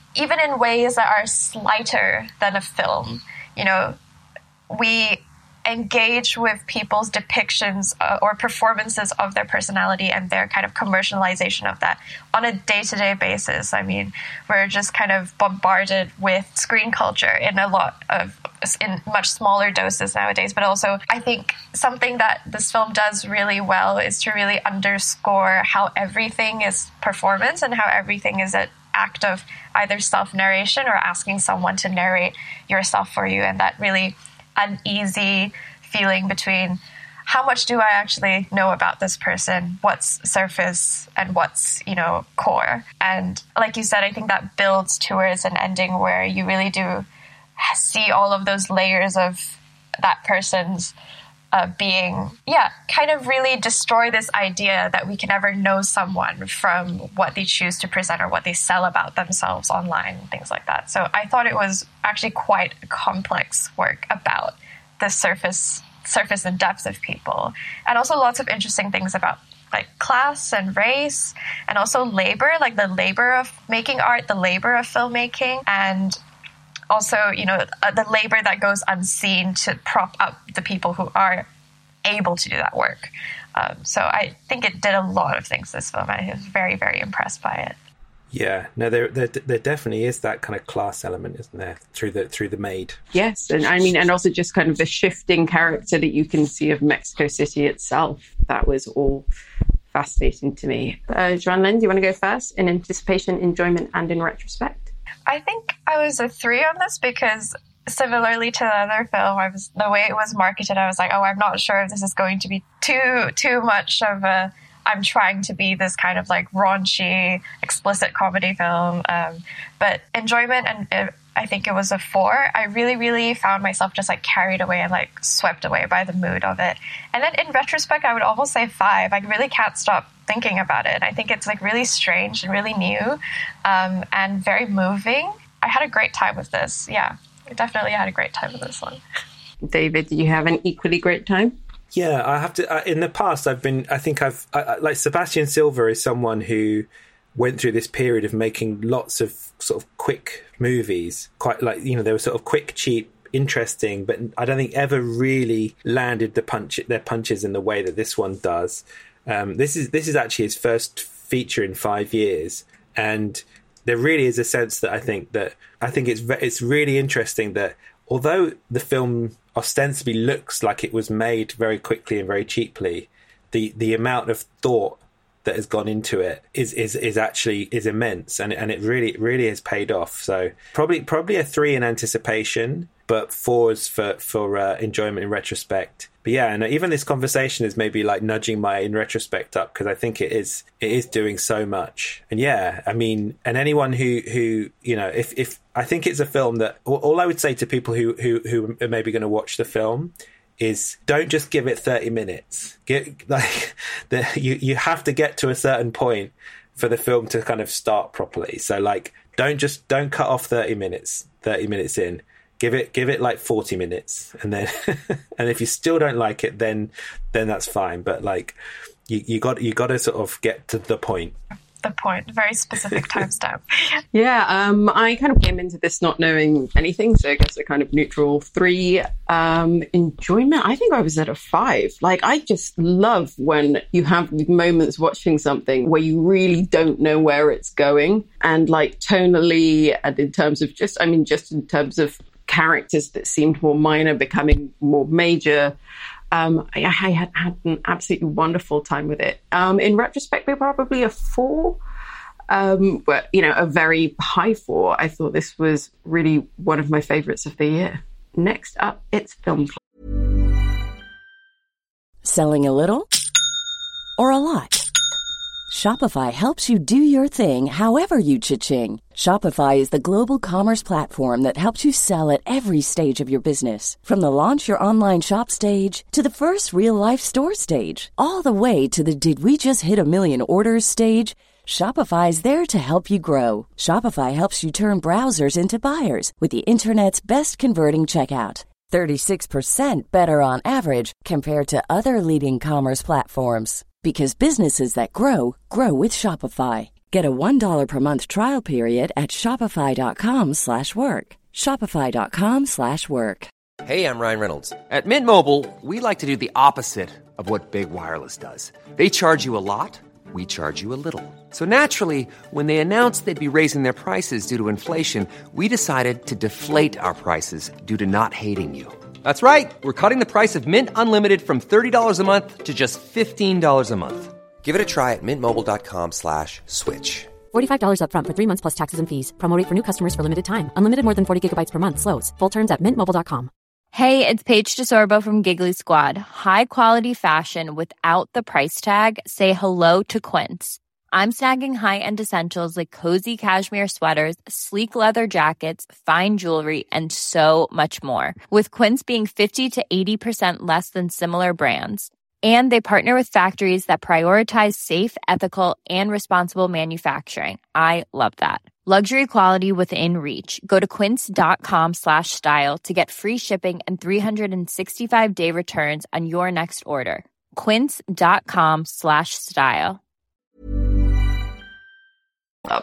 even in ways that are slighter than a film, you know, we engage with people's depictions uh, or performances of their personality and their kind of commercialization of that on a day-to-day basis. I mean, we're just kind of bombarded with screen culture in a lot of, in much smaller doses nowadays. But also, I think something that this film does really well is to really underscore how everything is performance and how everything is an act of either self-narration or asking someone to narrate yourself for you. And that really uneasy feeling between how much do I actually know about this person, what's surface and what's, you know, core. And like you said, I think that builds towards an ending where you really do see all of those layers of that person's uh, being, yeah, kind of really destroy this idea that we can ever know someone from what they choose to present or what they sell about themselves online and things like that. So I thought it was actually quite a complex work about the surface surface and depth of people, and also lots of interesting things about like class and race, and also labor, like the labor of making art, the labor of filmmaking, and also, you know, the labor that goes unseen to prop up the people who are able to do that work. Um, so I think it did a lot of things, this film. I was very, very impressed by it. Yeah, no, there, there, there definitely is that kind of class element, isn't there, through the through the maid? Yes, and I mean, and also just kind of the shifting character that you can see of Mexico City itself. That was all fascinating to me. Uh, Xuanlin, do you want to go first? In anticipation, enjoyment, and in retrospect? I think I was a three on this because similarly to the other film, I was the way it was marketed, I was like, oh, I'm not sure if this is going to be too too much of a. I'm trying to be this kind of like raunchy, explicit comedy film. Um, but enjoyment, and it, I think it was a four. I really, really found myself just like carried away and like swept away by the mood of it. And then in retrospect, I would almost say five. I really can't stop thinking about it. I think it's like really strange and really new um, and very moving. I had a great time with this. Yeah, I definitely had a great time with this one. David, do you have an equally great time? Yeah, I have to. Uh, in the past, I've been. I think I've I, like Sebastian Silva is someone who went through this period of making lots of sort of quick movies. Quite like, you know, they were sort of quick, cheap, interesting, but I don't think ever really landed the punch their punches in the way that this one does. Um, this is this is actually his first feature in five years, and there really is a sense that I think that I think it's it's really interesting that although the film ostensibly looks like it was made very quickly and very cheaply, the the amount of thought that has gone into it is is is actually is immense, and and it really really has paid off. So probably probably a three in anticipation, but fours for for uh, enjoyment in retrospect. But yeah, and even this conversation is maybe like nudging my in retrospect up, because I think it is it is doing so much. And yeah, I mean, and anyone who who you know, if if I think it's a film that all, all I would say to people who who who are maybe going to watch the film is don't just give it thirty minutes. Get like the, you you have to get to a certain point for the film to kind of start properly. So like don't just don't cut off thirty minutes thirty minutes in. Give it, give it like forty minutes, and then, and if you still don't like it, then, then that's fine. But like, you, you got, you got to sort of get to the point. The point, very specific timestamp. Yeah, um, I kind of came into this not knowing anything, so I guess a kind of neutral three. Um, enjoyment, I think I was at a five. Like, I just love when you have moments watching something where you really don't know where it's going, and like tonally, and in terms of just, I mean, just in terms of characters that seemed more minor becoming more major. Um, I, I had had an absolutely wonderful time with it. Um, in retrospect, we're probably a four, um, but, you know, a very high four. I thought this was really one of my favorites of the year. Next up, it's Film Club. Selling a little or a lot? Shopify helps you do your thing however you cha-ching. Shopify is the global commerce platform that helps you sell at every stage of your business. From the launch your online shop stage to the first real-life store stage, all the way to the did we just hit a million orders stage. Shopify's there to help you grow. Shopify helps you turn browsers into buyers with the internet's best converting checkout. thirty-six percent better on average compared to other leading commerce platforms. Because businesses that grow, grow with Shopify. Get a one dollar per month trial period at shopify.com slash work. Shopify.com slash work. Hey, I'm Ryan Reynolds. At Mint Mobile, we like to do the opposite of what Big Wireless does. They charge you a lot, we charge you a little. So naturally, when they announced they'd be raising their prices due to inflation, we decided to deflate our prices due to not hating you. That's right. We're cutting the price of Mint Unlimited from thirty dollars a month to just fifteen dollars a month. Give it a try at mintmobile.com slash switch. forty-five dollars up front for three months plus taxes and fees. Promo rate for new customers for limited time. Unlimited more than forty gigabytes per month. Slows full terms at mint mobile dot com. Hey, it's Paige DeSorbo from Giggly Squad. High quality fashion without the price tag. Say hello to Quince. I'm snagging high-end essentials like cozy cashmere sweaters, sleek leather jackets, fine jewelry, and so much more. With Quince being fifty to eighty percent less than similar brands. And they partner with factories that prioritize safe, ethical, and responsible manufacturing. I love that. Luxury quality within reach. Go to quince.com slash style to get free shipping and three sixty-five day returns on your next order. Quince.com slash style. Um.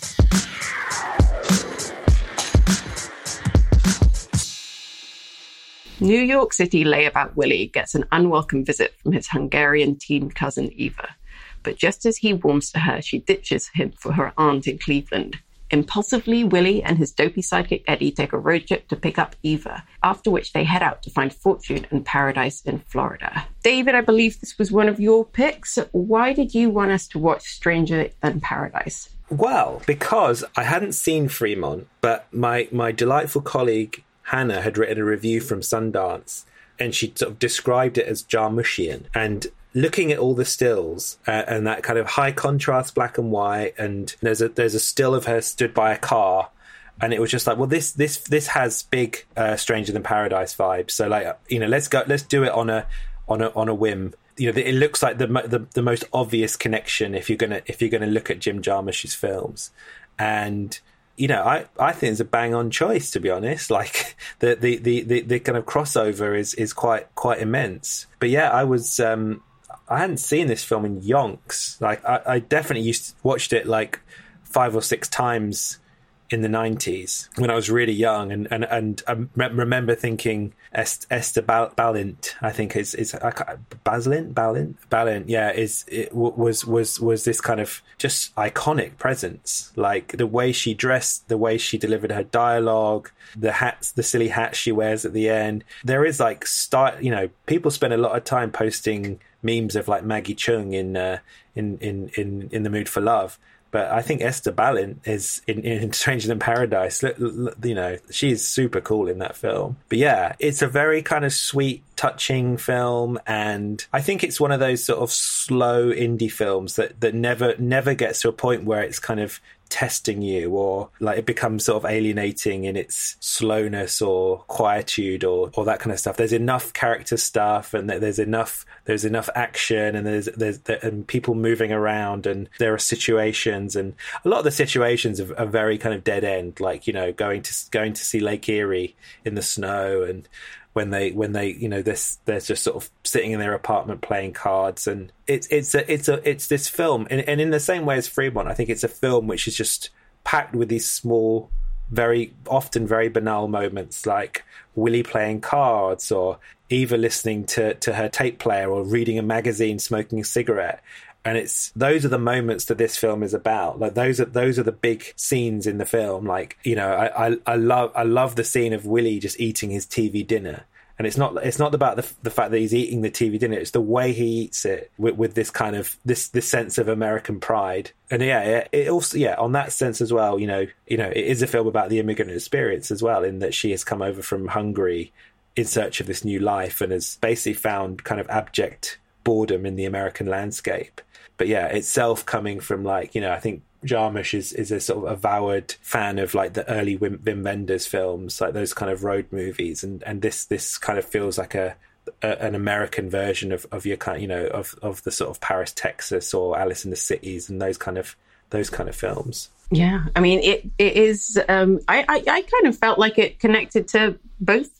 New York City layabout Willie gets an unwelcome visit from his Hungarian teen cousin Eva. But just as he warms to her, she ditches him for her aunt in Cleveland. Impulsively, Willie and his dopey sidekick Eddie take a road trip to pick up Eva, after which they head out to find fortune and paradise in Florida. David, I believe this was one of your picks. Why did you want us to watch Stranger Than Paradise? Well, because I hadn't seen Fremont, but my, my delightful colleague Hannah had written a review from Sundance, and she sort of described it as Jarmuschian. And looking at all the stills uh, and that kind of high contrast black and white, and there's a there's a still of her stood by a car, and it was just like, well, this this this has big uh, Stranger Than Paradise vibes. So like, you know, let's go, let's do it on a on a on a whim. You know, it looks like the the, the most obvious connection if you're gonna if you're gonna look at Jim Jarmusch's films, and you know, I, I think it's a bang on choice, to be honest. Like the the, the, the, the kind of crossover is, is quite quite immense. But yeah, I was um, I hadn't seen this film in yonks. Like I, I definitely used to watched it like five or six times in the nineties when I was really young, and and and I remember thinking Est, Esther Balint, I think is is Baslint Balint Balint, yeah, is it was was was this kind of just iconic presence, like the way she dressed, the way she delivered her dialogue, the hats, the silly hat she wears at the end. There is like style, you know, people spend a lot of time posting memes of like Maggie Cheung in uh, in in in in The Mood for Love. But I think Esther Balint is in, in Stranger Than Paradise. You know, she's super cool in that film. But yeah, it's a very kind of sweet, touching film, and I think it's one of those sort of slow indie films that that never never gets to a point where it's kind of testing you, or like it becomes sort of alienating in its slowness or quietude or or that kind of stuff. There's enough character stuff, and there's enough there's enough action, and there's there's there, and people moving around, and there are situations, and a lot of the situations are, are very kind of dead end, like, you know, going to going to see Lake Erie in the snow, and when they when they you know this they're just sort of sitting in their apartment playing cards, and it's it's a it's a it's this film, and, and in the same way as Fremont, I think it's a film which is just packed with these small, very often very banal moments, like Willie playing cards, or Eva listening to to her tape player, or reading a magazine, smoking a cigarette. And it's those are the moments that this film is about. Like those are those are the big scenes in the film. Like, you know, I, I, I love I love the scene of Willie just eating his T V dinner. And it's not it's not about the the fact that he's eating the T V dinner. It's the way he eats it with, with this kind of this this sense of American pride. And yeah, it, it also yeah on that sense as well. You know, you know, it is a film about the immigrant experience as well, in that she has come over from Hungary in search of this new life and has basically found kind of abject boredom in the American landscape. But yeah, itself coming from, like, you know, I think Jarmusch is, is a sort of avowed fan of like the early Wim, Wim Wenders films, like those kind of road movies, and, and this this kind of feels like a, a an American version of, of your kind, you know, of, of the sort of Paris, Texas, or Alice in the Cities, and those kind of those kind of films. Yeah, I mean, it it is. Um, I, I I kind of felt like it connected to both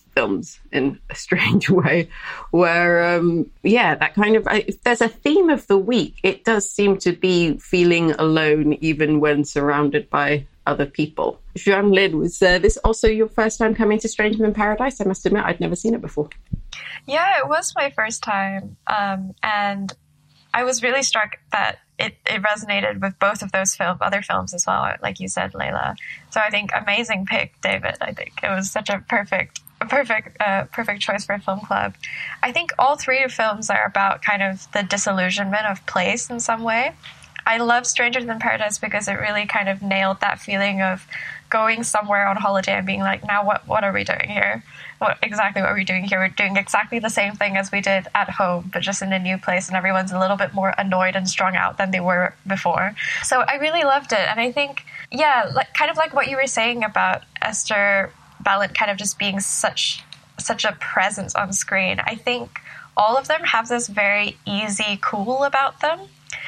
films in a strange way, where, um, yeah, that kind of, if there's a theme of the week, it does seem to be feeling alone even when surrounded by other people. Jean-Lynn, was uh, this also your first time coming to Stranger Than Paradise? I must admit, I'd never seen it before. Yeah, it was my first time. Um, and I was really struck that it, it resonated with both of those film, other films as well, like you said, Layla. So I think amazing pick, David. I think it was such a perfect, a perfect, uh, perfect choice for a film club. I think all three films are about kind of the disillusionment of place in some way. I love Stranger Than Paradise because it really kind of nailed that feeling of going somewhere on holiday and being like, now what, what are we doing here? What exactly what are we doing here? We're doing exactly the same thing as we did at home, but just in a new place, and everyone's a little bit more annoyed and strung out than they were before. So I really loved it. And I think, yeah, like kind of like what you were saying about Esther Ballant kind of just being such such a presence on screen. I think all of them have this very easy cool about them.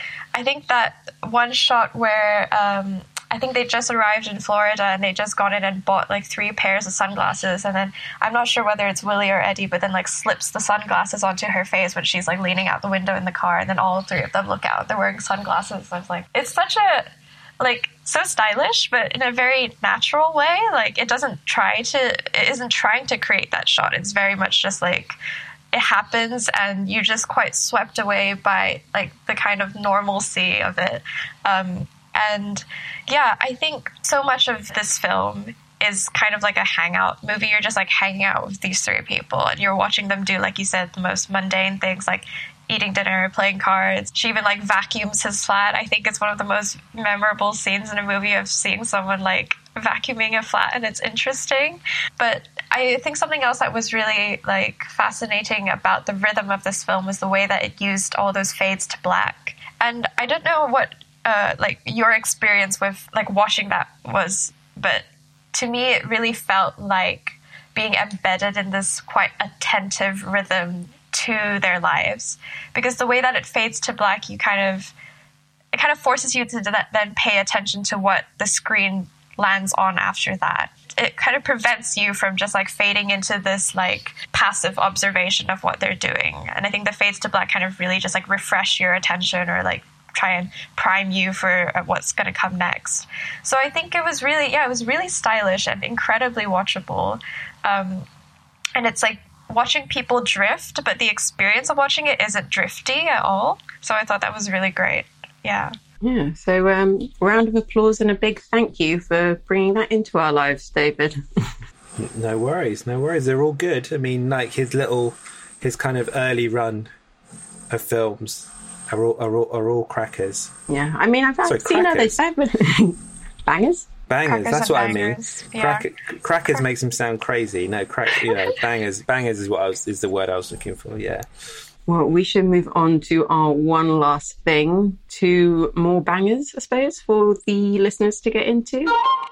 I think that one shot where um, I think they just arrived in Florida and they just gone in and bought like three pairs of sunglasses, and then I'm not sure whether it's Willie or Eddie, but then like slips the sunglasses onto her face when she's like leaning out the window in the car, and then all three of them look out. They're wearing sunglasses. I was like, it's such a like so stylish, but in a very natural way. Like it doesn't try to, it isn't trying to create that shot. It's very much just like, it happens and you're just quite swept away by like the kind of normalcy of it. Um, and yeah, I think so much of this film is kind of like a hangout movie. You're just like hanging out with these three people and you're watching them do, like you said, the most mundane things like eating dinner, playing cards. She even like vacuums his flat. I think it's one of the most memorable scenes in a movie of seeing someone like vacuuming a flat, and it's interesting. But I think something else that was really like fascinating about the rhythm of this film was the way that it used all those fades to black. And I don't know what uh, like your experience with like watching that was, but to me it really felt like being embedded in this quite attentive rhythm to their lives, because the way that it fades to black, you kind of it kind of forces you to then pay attention to what the screen lands on after that. It kind of prevents you from just like fading into this like passive observation of what they're doing. And I think the fades to black kind of really just like refresh your attention or like try and prime you for what's going to come next. So I think it was really, yeah, it was really stylish and incredibly watchable. Um, and it's like watching people drift, but the experience of watching it isn't drifty at all. So I thought that was really great. Yeah. Yeah, so um, round of applause and a big thank you for bringing that into our lives, David. No worries, no worries. They're all good. I mean, like his little, his kind of early run of films are all are all, are all crackers. Yeah, I mean, I've Sorry, seen other bangers. Bangers, Crackers that's what bangers. I mean. Yeah. Crack, crackers makes him sound crazy. No, crack, you know, bangers, bangers is what I was is the word I was looking for. Yeah. Well, we should move on to our one last thing, two more bangers, I suppose, for the listeners to get into.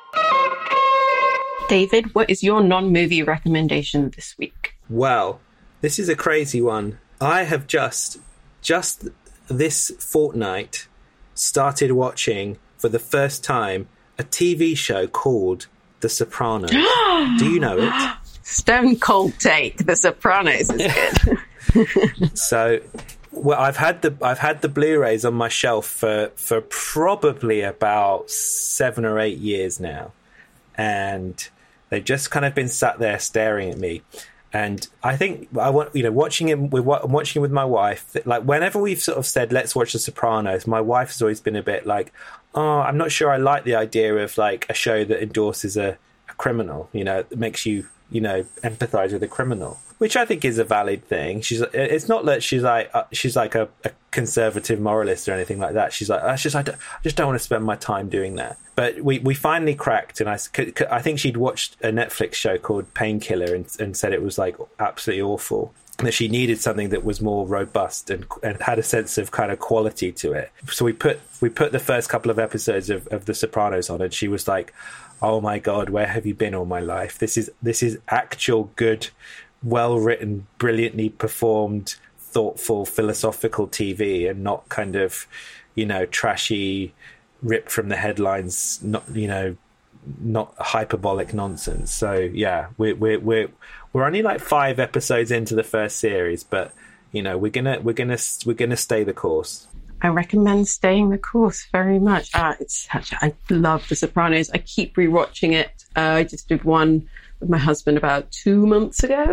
David, what is your non-movie recommendation this week? Well, this is a crazy one. I have just, just this fortnight, started watching for the first time a T V show called The Sopranos. Do you know it? Stone cold take. The Sopranos is good. So, well, I've had the I've had the Blu-rays on my shelf for for probably about seven or eight years now, and they've just kind of been sat there staring at me. And I think I want you know watching it with I'm watching it with my wife. Like whenever we've sort of said let's watch The Sopranos, my wife has always been a bit like, oh, I'm not sure I like the idea of like a show that endorses a, a criminal. You know, it makes you you know empathize with a criminal. Which I think is a valid thing. She's. It's not that she's like uh, she's like a, a conservative moralist or anything like that. She's like, that's just I, don't, I just don't want to spend my time doing that. But we, we finally cracked, and I, I think she'd watched a Netflix show called Painkiller and, and said it was like absolutely awful. And that she needed something that was more robust and, and had a sense of kind of quality to it. So we put we put the first couple of episodes of, of The Sopranos on, and she was like, "Oh my God, where have you been all my life? This is this is actual good." Well-written, brilliantly performed, thoughtful, philosophical T V, and not kind of, you know, trashy, ripped from the headlines, not you know, not hyperbolic nonsense. So yeah, we're we're we're we're only like five episodes into the first series, but you know, we're gonna we're gonna we're gonna stay the course. I recommend staying the course very much. Uh, it's such, I love The Sopranos. I keep rewatching it. Uh, I just did one with my husband about two months ago.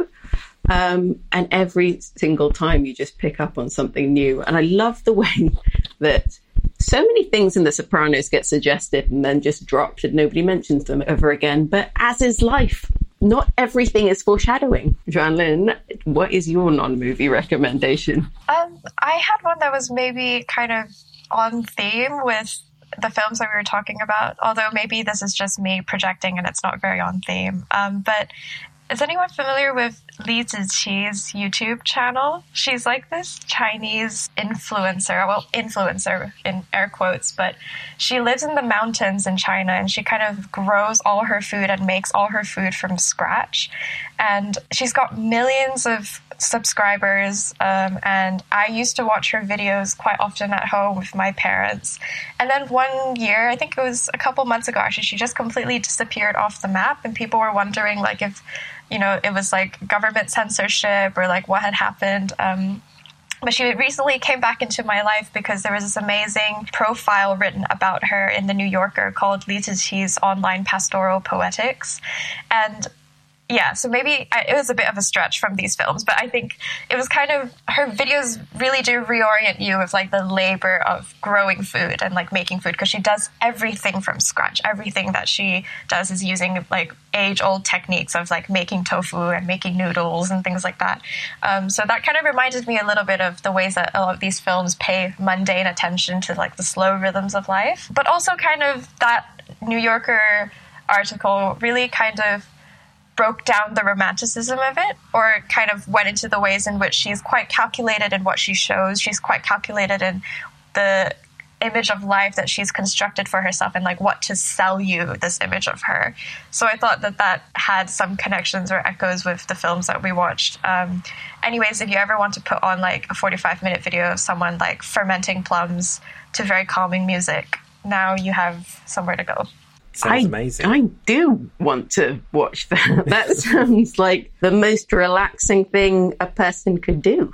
Um, and every single time you just pick up on something new. And I love the way that so many things in The Sopranos get suggested and then just dropped and nobody mentions them ever again. But as is life, not everything is foreshadowing. Joanne, what is your non-movie recommendation? Um, I had one that was maybe kind of on theme with the films that we were talking about, although maybe this is just me projecting and it's not very on theme. Um, but is anyone familiar with Li Ziqi's YouTube channel? She's like this Chinese influencer, well, influencer in air quotes, but she lives in the mountains in China and she kind of grows all her food and makes all her food from scratch. And she's got millions of subscribers, um, and I used to watch her videos quite often at home with my parents. And then one year, I think it was a couple months ago, actually, she just completely disappeared off the map, and people were wondering, like, if, you know, it was like government censorship or like what had happened. Um, but she recently came back into my life because there was this amazing profile written about her in the New Yorker called Li Ziqi's Online Pastoral Poetics. And yeah, so maybe I, it was a bit of a stretch from these films, but I think it was kind of, her videos really do reorient you with like the labor of growing food and like making food, because she does everything from scratch. Everything that she does is using like age-old techniques of like making tofu and making noodles and things like that. Um, so that kind of reminded me a little bit of the ways that a lot of these films pay mundane attention to like the slow rhythms of life, but also kind of that New Yorker article really kind of broke down the romanticism of it, or kind of went into the ways in which she's quite calculated in what she shows. She's quite calculated in the image of life that she's constructed for herself and like what to sell you this image of her. So I thought that that had some connections or echoes with the films that we watched. Um, anyways, if you ever want to put on like a forty-five minute video of someone like fermenting plums to very calming music, now you have somewhere to go. Sounds I, amazing. I do want to watch that. That sounds like the most relaxing thing a person could do.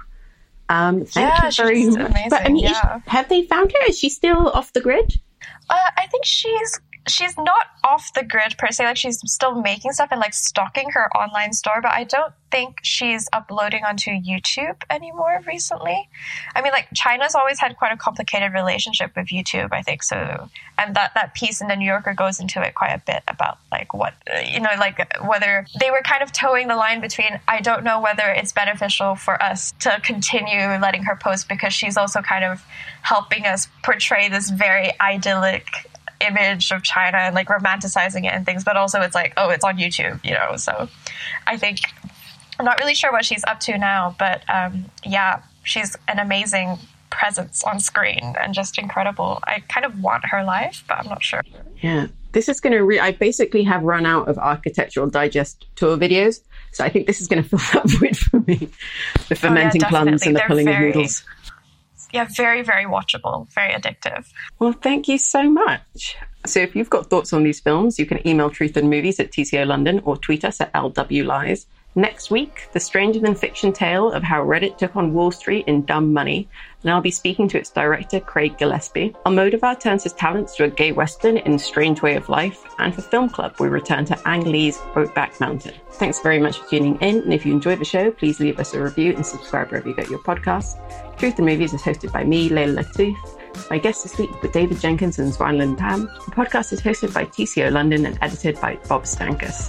Um, thank yeah, you very she's much. amazing. But I mean, yeah. is, have they found her? Is she still off the grid? Uh, I think she's she's not off the grid per se. Like, she's still making stuff and like stocking her online store, but I don't think she's uploading onto YouTube anymore recently. I mean, like, China's always had quite a complicated relationship with YouTube, I think so. And that, that piece in the New Yorker goes into it quite a bit about like what, you know, like whether they were kind of towing the line between, I don't know whether it's beneficial for us to continue letting her post, because she's also kind of helping us portray this very idyllic image of China and like romanticizing it and things, but also it's like, oh, it's on YouTube, you know. So I think, I'm not really sure what she's up to now, but um, yeah, she's an amazing presence on screen and just incredible. I kind of want her life, but I'm not sure. Yeah, this is going to, re- I basically have run out of Architectural Digest tour videos, so I think this is going to fill that void for me. The fermenting oh, yeah, plums and the They're pulling very, of noodles. Yeah, very, very watchable, very addictive. Well, thank you so much. So if you've got thoughts on these films, you can email Truth and Movies at T C O London or tweet us at L W Lies. Next week, the stranger than fiction tale of how Reddit took on Wall Street in Dumb Money, and I'll be speaking to its director, Craig Gillespie. Almodovar turns his talents to a gay western in Strange Way of Life, and for Film Club, we return to Ang Lee's Brokeback Mountain. Thanks very much for tuning in, and if you enjoyed the show, please leave us a review and subscribe wherever you get your podcasts. Truth and Movies is hosted by me, Layla Latooth. My guests this week were David Jenkins and Zwanlin Tam. The podcast is hosted by T C O London and edited by Bob Stankus.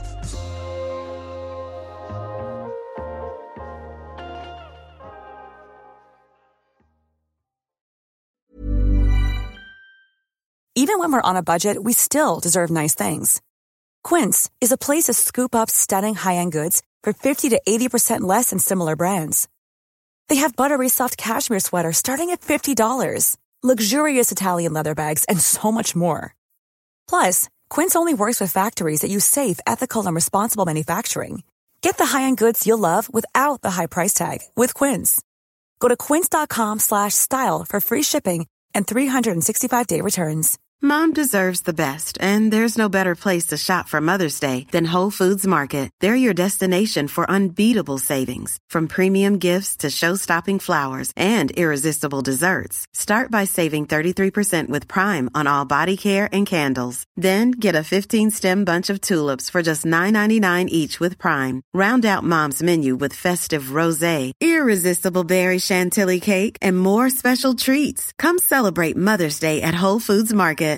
Even when we're on a budget, we still deserve nice things. Quince is a place to scoop up stunning high-end goods for fifty to eighty percent less than similar brands. They have buttery soft cashmere sweaters starting at fifty dollars, luxurious Italian leather bags, and so much more. Plus, Quince only works with factories that use safe, ethical, and responsible manufacturing. Get the high-end goods you'll love without the high price tag with Quince. Go to quince.com slash style for free shipping and three sixty-five day returns. Mom deserves the best, and there's no better place to shop for Mother's Day than Whole Foods Market. They're your destination for unbeatable savings, from premium gifts to show-stopping flowers and irresistible desserts. Start by saving thirty-three percent with Prime on all body care and candles. Then get a fifteen-stem bunch of tulips for just nine ninety-nine each with Prime. Round out Mom's menu with festive rosé, irresistible berry chantilly cake, and more special treats. Come celebrate Mother's Day at Whole Foods Market.